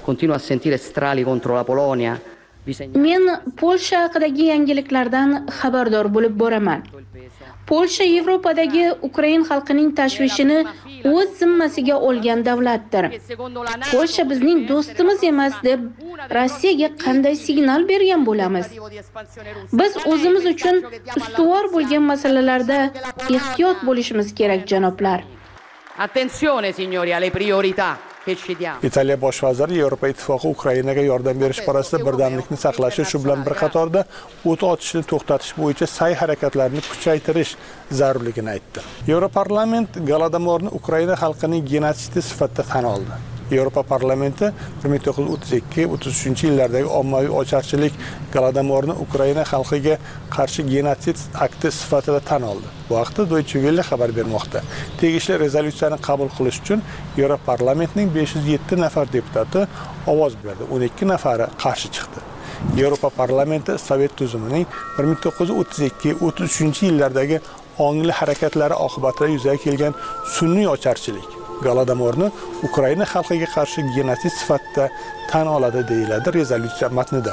Men Polsha haqidagi yangiliklardan xabardor bo'lib boraman. Polsha Yevropadagi Ukrain xalqining tashvishini o'z zimmasiga olgan davlatdir. Polsha bizning do'stimiz emas deb Rossiyaga qanday signal bergan bo'lamiz? Biz o'zimiz uchun ustuvor bo'lgan masalalarda ehtiyot bo'lishimiz kerak, janoblar. Attenzione signori alle priorità. Italiya bosh vaziri Yevropa ittifoqi Ukrainaga yordam berish borasida birdamlikni saqlashi, shu bilan bir qatorda o't ochishni to'xtatish bo'yicha sa'y harakatlarini kuchaytirish zarurligini aytdi. Yevroparlament Golodomorni Ukraina xalqining genotsidi sifatida tan oldi. Yevropa parlamenti 1932-33 yillardagi ommaviy ocharchilik Golodomorni Ukraina xalqiga qarshi genotsid akti sifatida tan oldi. Bu haqda Deutsche Welle xabar bermoqda. Tegishli rezolyutsiyani qabul qilish uchun Yevropa parlamentining 507 nafar deputati ovoz berdi, 12 nafari qarshi chiqdi. Yevropa parlamenti Sovet tuzumining 1932-33 yillardagi ongli harakatlari oqibatida yuzaga kelgan sun'iy ocharchilik Golodomorni Ukraina xalqiga qarshi genotsid sifatida tan oladi, deyiladi rezolyutsiya matnida.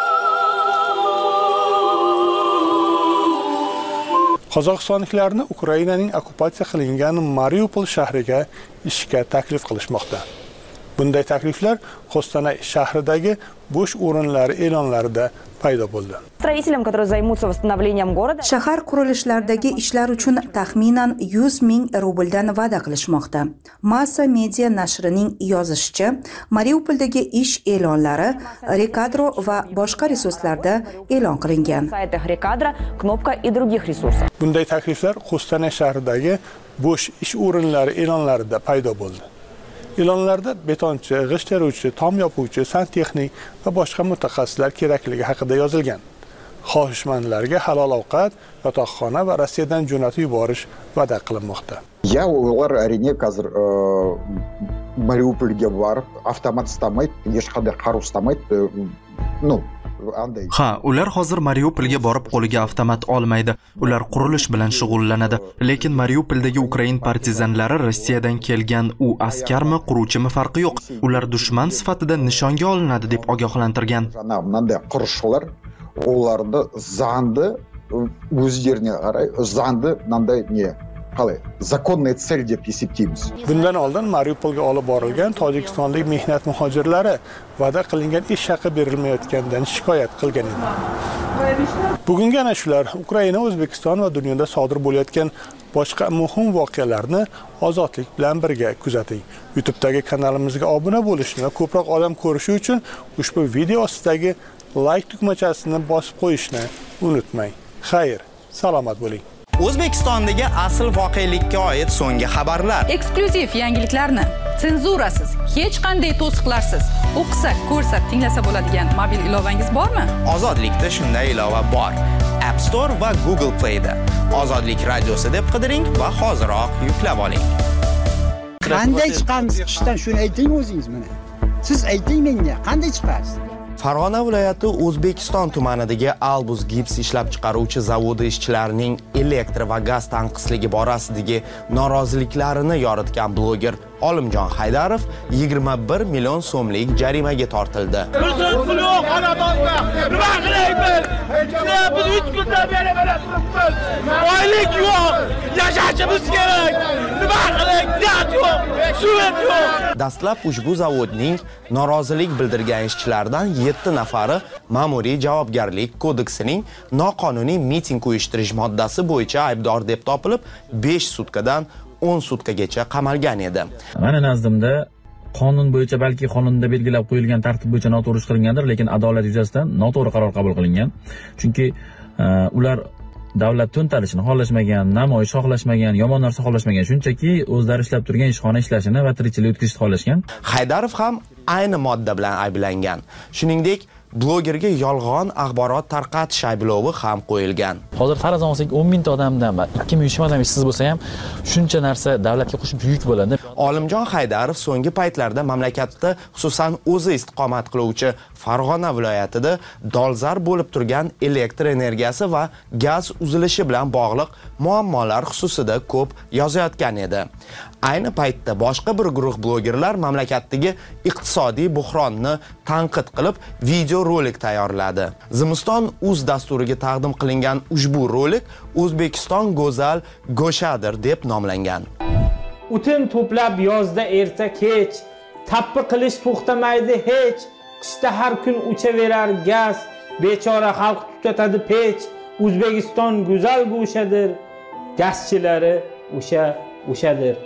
Qozog'istonliklarni Ukrainaning okkupatsiya qilingan Mariupol shahriga ishga taklif qilishmoqda. Bunday takliflar Qo'stanay shahridagi bo'sh o'rinlar e'lonlarida paydo bo'ldi. Shahar qurilishlaridagi ishlar uchun taxminan 100 ming rubldan va'da qilishmoqda. Massa Media nashrining yozishicha, Mariupoldagi ish e'lonlari Rekadro va boshqa resurslarda e'lon qilingan. Bunday takliflar Qo'stanay shahridagi bo'sh ish o'rinlari e'lonlarida paydo bo'ldi. E'lonlarda betonchi, g'isht teruvchi, tom yopuvchi, santexnik va boshqa mutaxassislar kerakligi haqida yozilgan. Xohishmandlarga halol ovqat, yotoqxona va Rossiyadan jo'natib yuborish va'da qilinmoqda. Ular әрине қазір Mariupolga borib, avtomat istamайды, hech qanday qaror istamайды. Ha, ular hozir Mariupolga borib qo'liga avtomat olmaydi. Ular qurilish bilan shug'ullanadi. Lekin Mariupoldagi Ukrain partizanlari Rossiyadan kelgan u askarmi, quruvchimi farqi yo'q. Ular dushman sifatida nishonga olinadi deb ogohlantirgan. Мындай курушчулар оларды заңды өздеріне қарай заңды мындай не қалай законный цель деп есептейміз. Bundan oldin Mariupolga olib borilgan tojikistonlik mehnat muhojirlari va'da qilingan ish haqi berilmayotganidan shikoyat qilgan edi. Bugungi ana shular Ukraina, O'zbekiston va dunyoda sodir bo'layotgan boshqa muhim voqealarni ozodlik bilan birga kuzating. YouTube'dagi kanalimizga obuna bo'lishni va ko'proq odam ko'rishi uchun ushbu video ostidagi like tugmachasini bosib qo'yishni unutmang. Xayr, salomat bo'ling. O'zbekistondagi asl voqelikka oid so'nggi xabarlar. Eksklyuziv yangiliklarni senzurasiz, hech qanday to'siqlarsiz o'qisa, ko'rsa, tinglasa bo'ladigan mobil ilovangiz bormi? Ozodlikda shunday ilova bor. App Store va Google Play da. Ozodlik radiosi deb qidiring va hoziroq yuklab oling. Qanday chiqamiz qishdan shuni ayting o'zingiz mana. Siz ayting menga, qanday chiqasiz? Farg'ona viloyati O'zbekiston tumanidagi Albus gips ishlab chiqaruvchi zavodi ishchilarining elektr va gaz tanqisligi borasidagi noroziliklarini yoritgan bloger Olimjon Haydarov 21 million so'mlik jarimaga tortildi. Biz 3 kundan beri turibmiz. Oylik yo'q, yashashimiz kerak. Nima qilaylik? Gaz yo'q, suv yo'q. Dastlab ushbu zavodning norozilik bildirgan ishchilaridan 7 nafari ma'muriy javobgarlik kodeksining noqonuniy miting uyushtirish moddasi bo'yicha aybdor deb topilib, 5 sutkadan 10 sutkagacha qamalgan edi. Meni nazdimda qonun bo'yicha balki qonunda belgilab qo'yilgan tartib bo'yicha noto'g'ri ish qilingandir, lekin adolat yuzasidan noto'g'ri qaror qabul qilingan. Chunki ular davlat to'ntarishini xohlashmagan, namoyish xohlashmagan, yomon narsa xohlashmagan, shunchaki o'zlari ishlab turgan ishxona ishlashini va tirikchilik o'tkazishni xohlashgan. Haydarov ham ayni modda bilan ayblangan. Shuningdek, blogerga yolg'on axborot tarqatish ayblovi ham qo'yilgan. Hozir faraz olsak 10 mingta odamdan va 2000 odam ishsiz bo'lsa ham shuncha narsa davlatga qo'shimcha yuk bo'ladi. Olimjon Haydarov so'nggi paytlarda mamlakatda, xususan o'zi istiqomat qiluvchi Farg'ona viloyatida dolzarb bo'lib turgan elektr energiyasi va gaz uzilishi bilan bog'liq muammolar xususida ko'p yozayotgan edi. Ayni paytda boshqa bir guruh blogerlar mamlakatdagi iqtisodiy buhronni tanqid qilib video rolik tayyorladi. Zimiston.uz dasturiga taqdim qilingan ushbu rolik O'zbekiston go'zal go'shadir deb nomlangan. O'tin to'plab yozda erta kech, tappi qilish to'xtamaydi hech. Qishda har kun uchaverar gaz, bechora xalq tutatadi pech. O'zbekiston go'zal go'shadir, gazchilari o'shadir.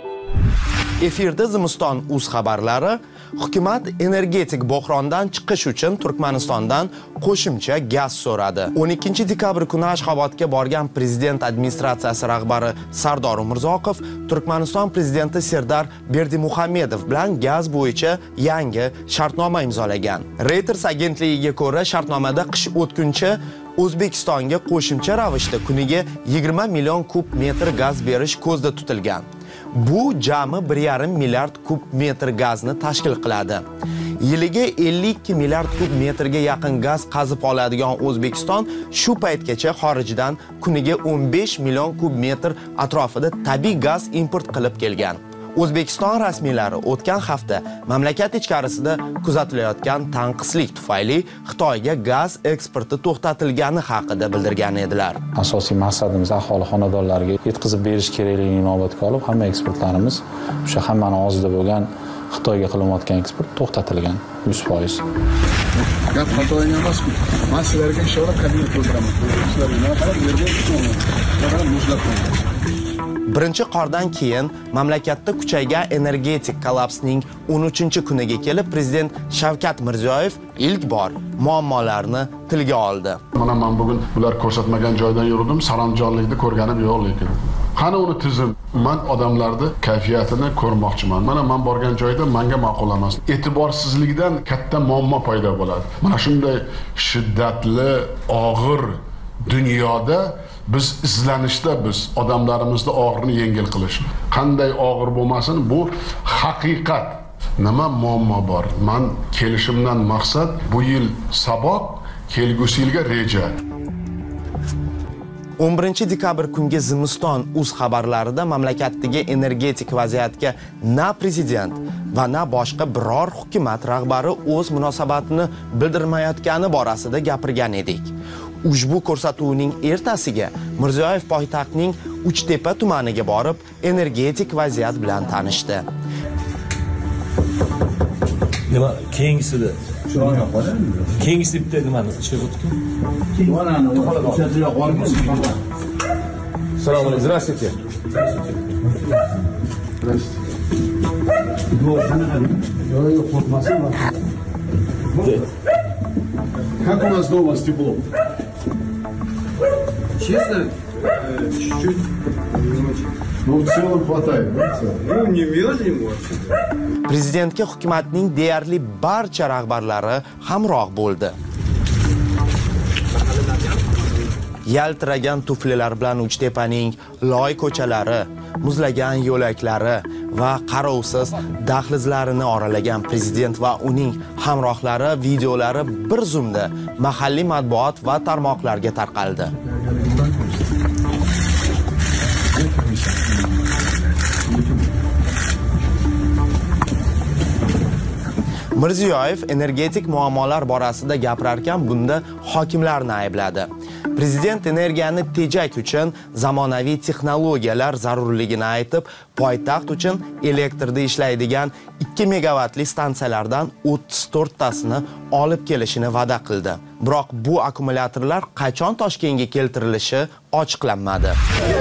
Efirda Zimiston.uz xabarlari. Hukumat energetik bo'hrondan chiqish uchun Turkmanistondan qo'shimcha gaz so'radi. 12 dekabr kuni Ashxobodga borgan prezident administratsiyasi rahbari Sardor Umurzoqov Turkmaniston prezidenti Serdar Berdimuhamedov bilan gaz bo'yicha yangi shartnoma imzolagan. Reuters agentligiga ko'ra, shartnomada qish o'tguncha O'zbekistonga qo'shimcha ravishda kuniga 20 million kub metr gaz berish ko'zda tutilgan. Bu jami 1,5 milliard kub metr gazni tashkil qiladi. Yiliga 52 milliard kub metrga yaqin gaz qazib oladigan O'zbekiston shu paytgacha xorijdan kuniga 15 million kub metr atrofida tabiiy gaz import qilib kelgan. O'zbekiston rasmiylari o'tgan hafta mamlakat ichkarisida kuzatilayotgan tanqislik tufayli Xitoyga gaz eksporti to'xtatilgani haqida bildirgan edilar. Asosiy maqsadimiz aholi xonadonlariga yetkazib berish kerakligini inobatga olib, hamma eksportlarimiz o'sha hammani og'zida bo'lgan Xitoyga qilinayotgan eksport to'xtatilgan 100%. Gap Xitoyga emas-ku. Men sizlarga ishora qilib o'tiraman. Sizlarga nima qarab yerga Birinchi qordan keyin mamlakatda kuchaygan energetik kollapsning 13-kuniga kelib prezident Shavkat Mirziyoyev ilk bor muammolarni tilga oldi. Mana men bugun ular ko'rsatmagan joydan yurdim, saramjonlikni ko'rganim yo'q lekin. Qani uni tizim? Men odamlarni kayfiyatini ko'rmoqchiman. Mana men borgan joyda menga ma'qul emas. E'tiborsizlikdan katta muammo paydo bo'ladi. Mana shunday shiddatli, og'ir dunyoda biz izlanishda biz odamlarimizni og'irni yengil qilish. Qanday og'ir bo'lmasin, bu haqiqat. Nima muammo bor? Men kelishimdan maqsad bu yil saboq kelgusi yilga reja. 11 dekabr kungi Zimiston uz xabarlarida mamlakatdagi energetik vaziyatga na prezident va na boshqa biror hukumat rahbari o'z munosabatini bildirmayotgani borasida gapirgan edik. Ushbu ko'rsatuvning ertasiga Mirziyoyev poytaxtning Uchtepa tumaniga borib, energetik vaziyat bilan tanishdi. Nima keyingisida? Keyingisi bitta nimani chiqibdi? Assalomu alaykum. Здравствуйте. Как у нас дома с теплом? Честно, чуть-чуть. Ну, в целом хватает, да? Ну, не мерзнем вообще. Prezidentga hukumatning deyarli barcha rahbarlari hamroh bo'ldi. Yaltiragan tuflilar bilan Uchtepaning loy ko'chalari, muzlagan yo'laklari va qarovsiz dahlizlarini oralagan prezident va uning hamrohlari videolari bir zumda mahalliy matbuot va tarmoqlarga tarqaldi. Mirziyoyev energetik muammolar borasida gapirarkan bunda hokimlarni aybladi. Prezident energiyani tejak uchun zamonaviy texnologiyalar zarurligini aytib, poytaxt uchun elektrda ishlaydigan 2 megavatli stansiyalardan 34 tasini olib kelishini va'da qildi. Biroq bu akkumulyatorlar qachon Toshkentga keltirilishi ochiqlanmadi.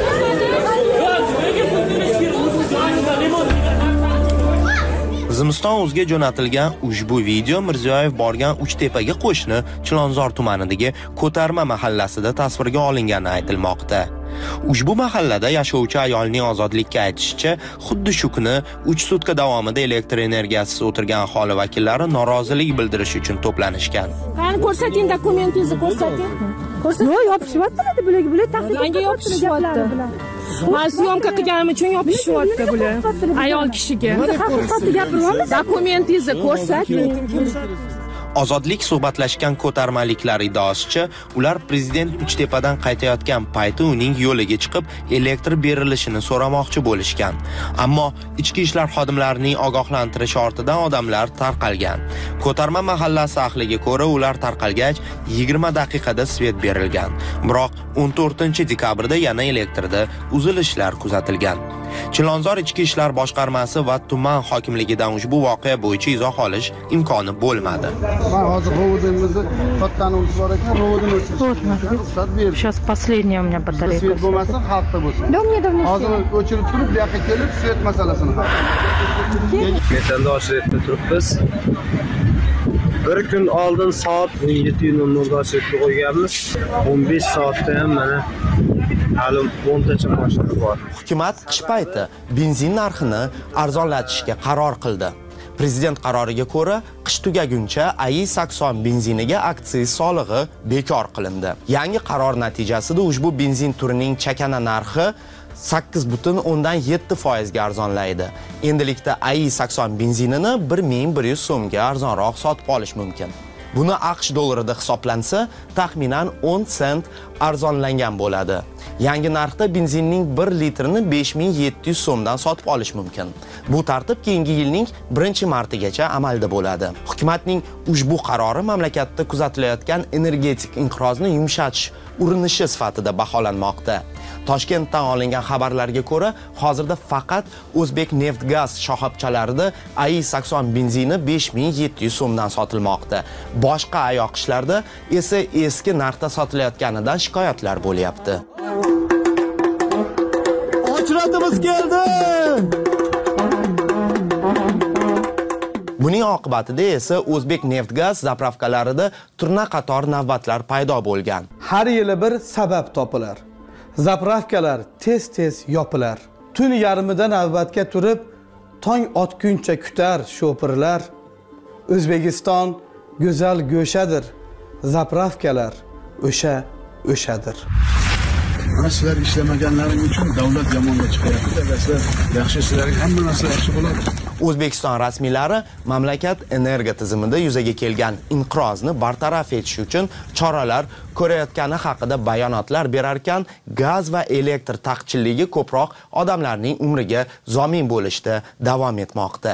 Zimiston o'zga jo'natilgan ushbu video Mirziyoyev borgan Uchtepaga qo'shni Chilonzor tumanidagi Ko'tarma mahallasida tasvirga olingani aytilmoqda. Ushbu mahallada yashovchi ayolning ozodlikka aytishicha, xuddi shu kuni 3 sutka davomida elektr energiyasiz o'tirgan aholi vakillari norozilik bildirish uchun to'planishgan. Qani ko'rsating, dokumentingizni ko'rsating. Yo'q, yopishyapti bular tahdid qilib yopishyapti. Men syomka qilganim uchun yopishyapti bular. Ayol kishiga. Haqiqatni gapiryapmiz. Dokumentingizni ko'rsating. Ozodlik suhbatlashgan ko'tarmaliklar iddaosicha, ular prezident Uchtepadan qaytayotgan payti uning yo'liga chiqib, elektr berilishini so'ramoqchi bo'lishgan. Ammo ichki ishlar xodimlarining ogohlantirishi ortidan odamlar tarqalgan. Ko'tarma mahallasi ahliga ko'ra, ular tarqalgach 20 daqiqada svet berilgan. Biroq 14-dekabrda yana elektrda uzilishlar kuzatilgan. Chilonzor ichki ishlar boshqarmasi va tuman hokimligidan ushbu voqea bo'yicha izoh olish imkoni bo'lmadi. Ben hozir rovodimizni kattani ulib bor ekan, rovodini ruxsat berdi. Сейчас последняя у меня батарейка. Svet bo'lmasa, xalqda bo'lsin. Hozir o'chirib turib, bu yoqqa kelib, svet masalasini hal qildik. Metanda oshirib turibmiz. Bir kun oldin soat 17:00 da oshirib qo'yganmiz. 15 soatda ham mana hali 10 tacha mashina bor. Hukumat qish payti benzin narxini arzonlatishga qaror qildi. Prezident qaroriga ko'ra, qish tugaguncha AI-80 benziniga aksiz solig'i bekor qilindi. Yangi qaror natijasida ushbu benzin turining chakana narxi 8,7% ga arzonlaydi. Endilikda AI-80 benzinini 1100 so'mga arzonroq sotib olish mumkin. Buni AQSh dollarida hisoblansa, taxminan 10 sent arzonlangan bo'ladi. Yangi narxda benzinning 1 litrini 5700 so'mdan sotib olish mumkin. Bu tartib keyingi yilning 1-martigacha amalda bo'ladi. Hukumatning ushbu qarori mamlakatda kuzatilayotgan energetik inqirozni yumshatish urinishi sifatida baholanmoqda. Toshkentdan olingan xabarlarga ko'ra, hozirda faqat O'zbekneftgaz shoxobchalarida AI-80 benzini 5700 so'mdan sotilmoqda. Boshqa ayoqishlarda esa eski narxda sotilayotganidan shikoyatlar bo'lyapti. Ochratimiz keldi. Buning oqibatida esa O'zbekneftgaz zapravkalarida turna qator navbatlar paydo bo'lgan. Har yili bir sabab topilar. Zapravkalar tez-tez yopilar. Tun yarmida navbatga turib, tong otguncha kutar sho'pirlar. O'zbekiston go'zal go'shadir. Zapravkalar o'shadir. Mana sizlar ishlamaganlaring uchun davlat yomonga chiqyapti. Agar sizlar yaxshi ishlaring hamma narsa yaxshi bo'ladi. O'zbekiston rasmiylari mamlakat energo tizimida yuzaga kelgan inqirozni bartaraf etish uchun choralar ko'rayotgani haqida bayonotlar berar ekan, gaz va elektr taqchilligi ko'proq odamlarning umriga zomin bo'lishda davom etmoqda.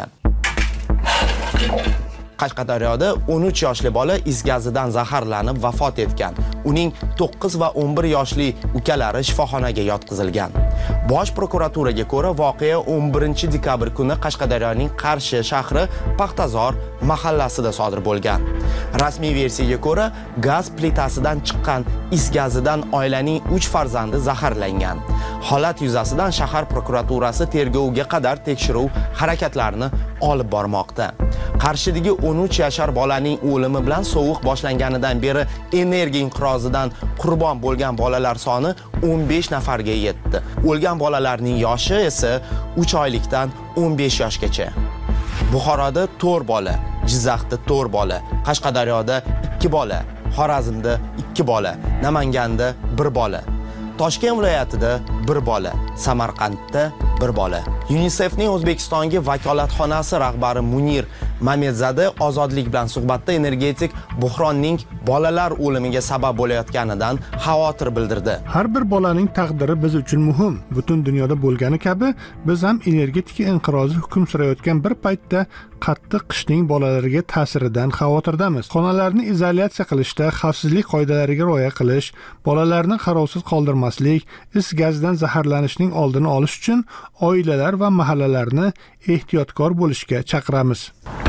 Qashqadaryoda 13 yoshli bola is gazidan zaharlanib vafot etgan. Uning 9 va 11 yoshli ukalari shifoxonaga yotqizilgan. Bosh prokuraturaga ko'ra, voqea 11 dekabr kuni Qashqadaryoning Qarshi shahri Paxtazor mahallasida sodir bo'lgan. Rasmiy versiyaga ko'ra, gaz plitasidan chiqqan is gazidan oilaning 3 farzandi zaharlangan. Holat yuzasidan shahar prokuraturasi tergovga qadar tekshiruv harakatlarini olib bormoqda. Qarshidagi 13 yashar bolaning o'limi bilan sovuq boshlanganidan beri energiya inqirozidan qurbon bo'lgan bolalar soni 15 nafarga yetdi. O'lgan bolalarning yoshi esa 3 oylikdan 15 yoshgacha. Buxoroda 4 bola, Jizzaxda 4 bola, Qashqadaryoda 2 bola, Xorazmda 2 bola, Namanganda 1 bola, Toshkent viloyatida 1 bola, Samarqandda 1 bola. UNICEFning O'zbekistonga vakolatxonasi rahbari Munir Mamedzada ozodlik bilan suhbatda energetik buhronning bolalar o'limiga sabab bo'layotganidan xavotir bildirdi. Har bir bolaning taqdiri biz uchun muhim. Butun dunyoda bo'lgani kabi, biz ham energetika inqirozi hukm surayotgan bir paytda qattiq qishning bolalarga ta'siridan xavotirdamiz. Xonalarni izolyatsiya qilishda xavfsizlik qoidalariga rioya qilish, bolalarni qarovsiz qoldirmaslik, is gazidan zaharlanishning oldini olish uchun oilalar va mahallalarni ehtiyotkor bo'lishga chaqiramiz.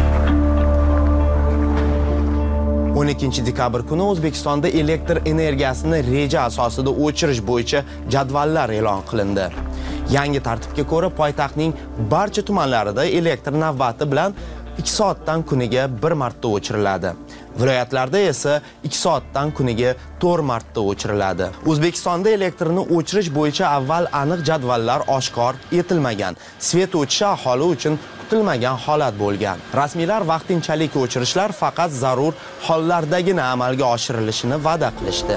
12 dekabr kuni O'zbekistonda elektr energiyasini reja asosida o'chirish bo'yicha jadvallar e'lon qilindi. Yangi tartibga ko'ra, poytaxtning barcha tumanlarida elektr navbati bilan 2 soatdan kuniga 1 marta o'chiriladi. Viloyatlarda esa 2 soatdan kuniga 4 marta o'chiriladi. O'zbekistonda elektrni o'chirish bo'yicha avval aniq jadvallar oshkor etilmagan. Svet o'chishi aholi uchun kutilmagan holat bo'lgan. Rasmiylar vaqtinchalik o'chirishlar faqat zarur hollardagina amalga oshirilishini va'da qilishdi.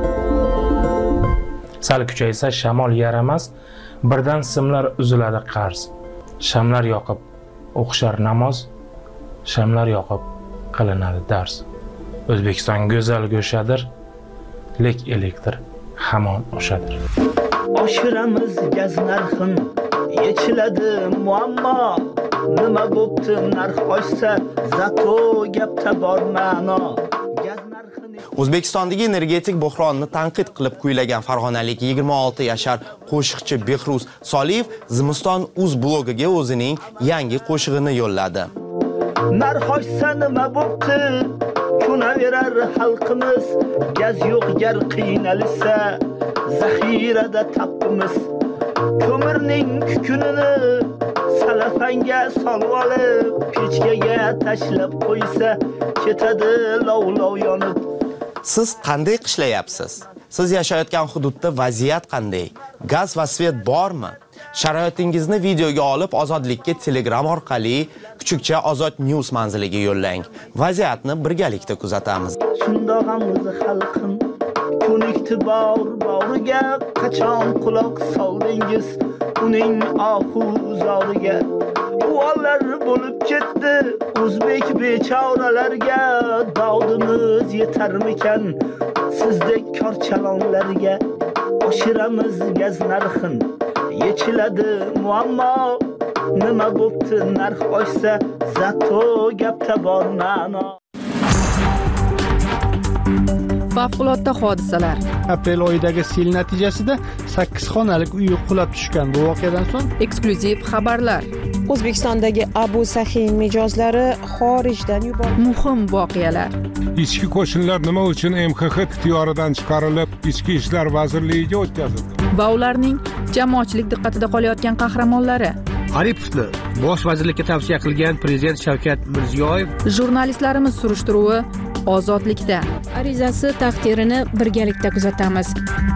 Sal kuchaysa shamol yaramas, birdan simlar uziladi qarz. Shamlar yoqib o'qishar namoz, shamlar yoqib qilinadi dars. O'zbekiston go'zal go'shadir, lek elektr hamon o'shadir. Oshiramiz gaz narxin, yechiladi muammo. Nima bo'pti narx oshsa, zato gapda bor ma'no. O'zbekistondagi energetik buhronni tanqid qilib kuylagan farg'onalik 26 yashar qo'shiqchi Behruz Soliyev Zimiston uz blogiga o'zining yangi qo'shig'ini yo'lladi. Narx oshsa nima bo'pti? Kunaverar xalqimiz, gaz yo'q gar qiynalsa, zaxirada tapimiz. Ko'mirning kukunini salafanga solib olib, pechkaga tashlab qo'ysa, ketadi lov-lov yonib. Siz qanday qishlayapsiz? Siz yashayotgan hududda vaziyat qanday? Gaz va svet bormi? Sharoitingizni videoga olib Ozodlikka Telegram orqali kuchukcha Ozod News manziliga yo'llang. Vaziyatni birgalikda kuzatamiz. Shundog'amiz xalqim, ko'nikti bor-boriga qachon quloq soldingiz uning ohu-zoriga. Uollar bo'lib ketdi o'zbek bechoralarga, dodimiz yetarmikan sizdek korchalonlarga. Oshiramiz gaz narxin, yechiladi muammo. Nima bo'pti narx oshsa, zato gapda bor ma'no. Favqulodda hodisalar. Aprel oyidagi sel natijasida 8 xonalik uy qulab tushgan. Bu voqeadan so'ng eksklyuziv xabarlar. O'zbekistondagi Abu Sahin mijozlari xorijdan yuborildi. Muhim voqealar. Ichki qo'shinlar nima uchun MXX ixtiyoridan chiqarilib, Ichki ishlar vazirligiga o'tkazildi? Va ularning jamoatchilik diqqatida qolayotgan qahramonlari. Aripovni bosh vazirlikka tavsiya qilgan prezident Shavkat Mirziyoyev. Jurnalistlarimiz surishtiruvi Ozodlikda. Arizasi taqdirini birgalikda kuzatamiz.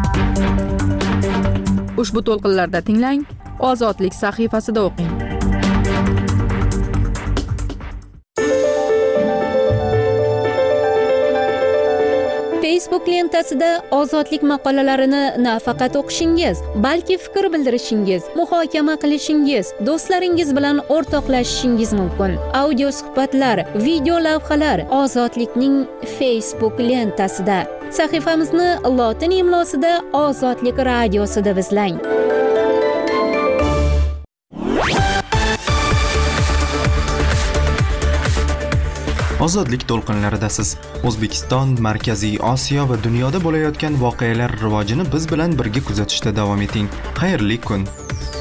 Ushbu to'lqinlarda tinglang, Ozodlik sahifasida o'qing. Facebook lentasida ozodlik maqolalarini nafaqat o'qishingiz, balki fikr bildirishingiz, muhokama qilishingiz, do'stlaringiz bilan o'rtoqlashishingiz mumkin. Audio suhbatlar, video lavhalar ozodlikning Facebook lentasida. Sahifamizni lotin imlosida Ozodlik radiosi deb izlang. Ozodlik to'lqinlaridasiz. O'zbekiston, Markaziy Osiyo va dunyoda bo'layotgan voqealar rivojini biz bilan birga kuzatishda davom eting. Xayrli kun.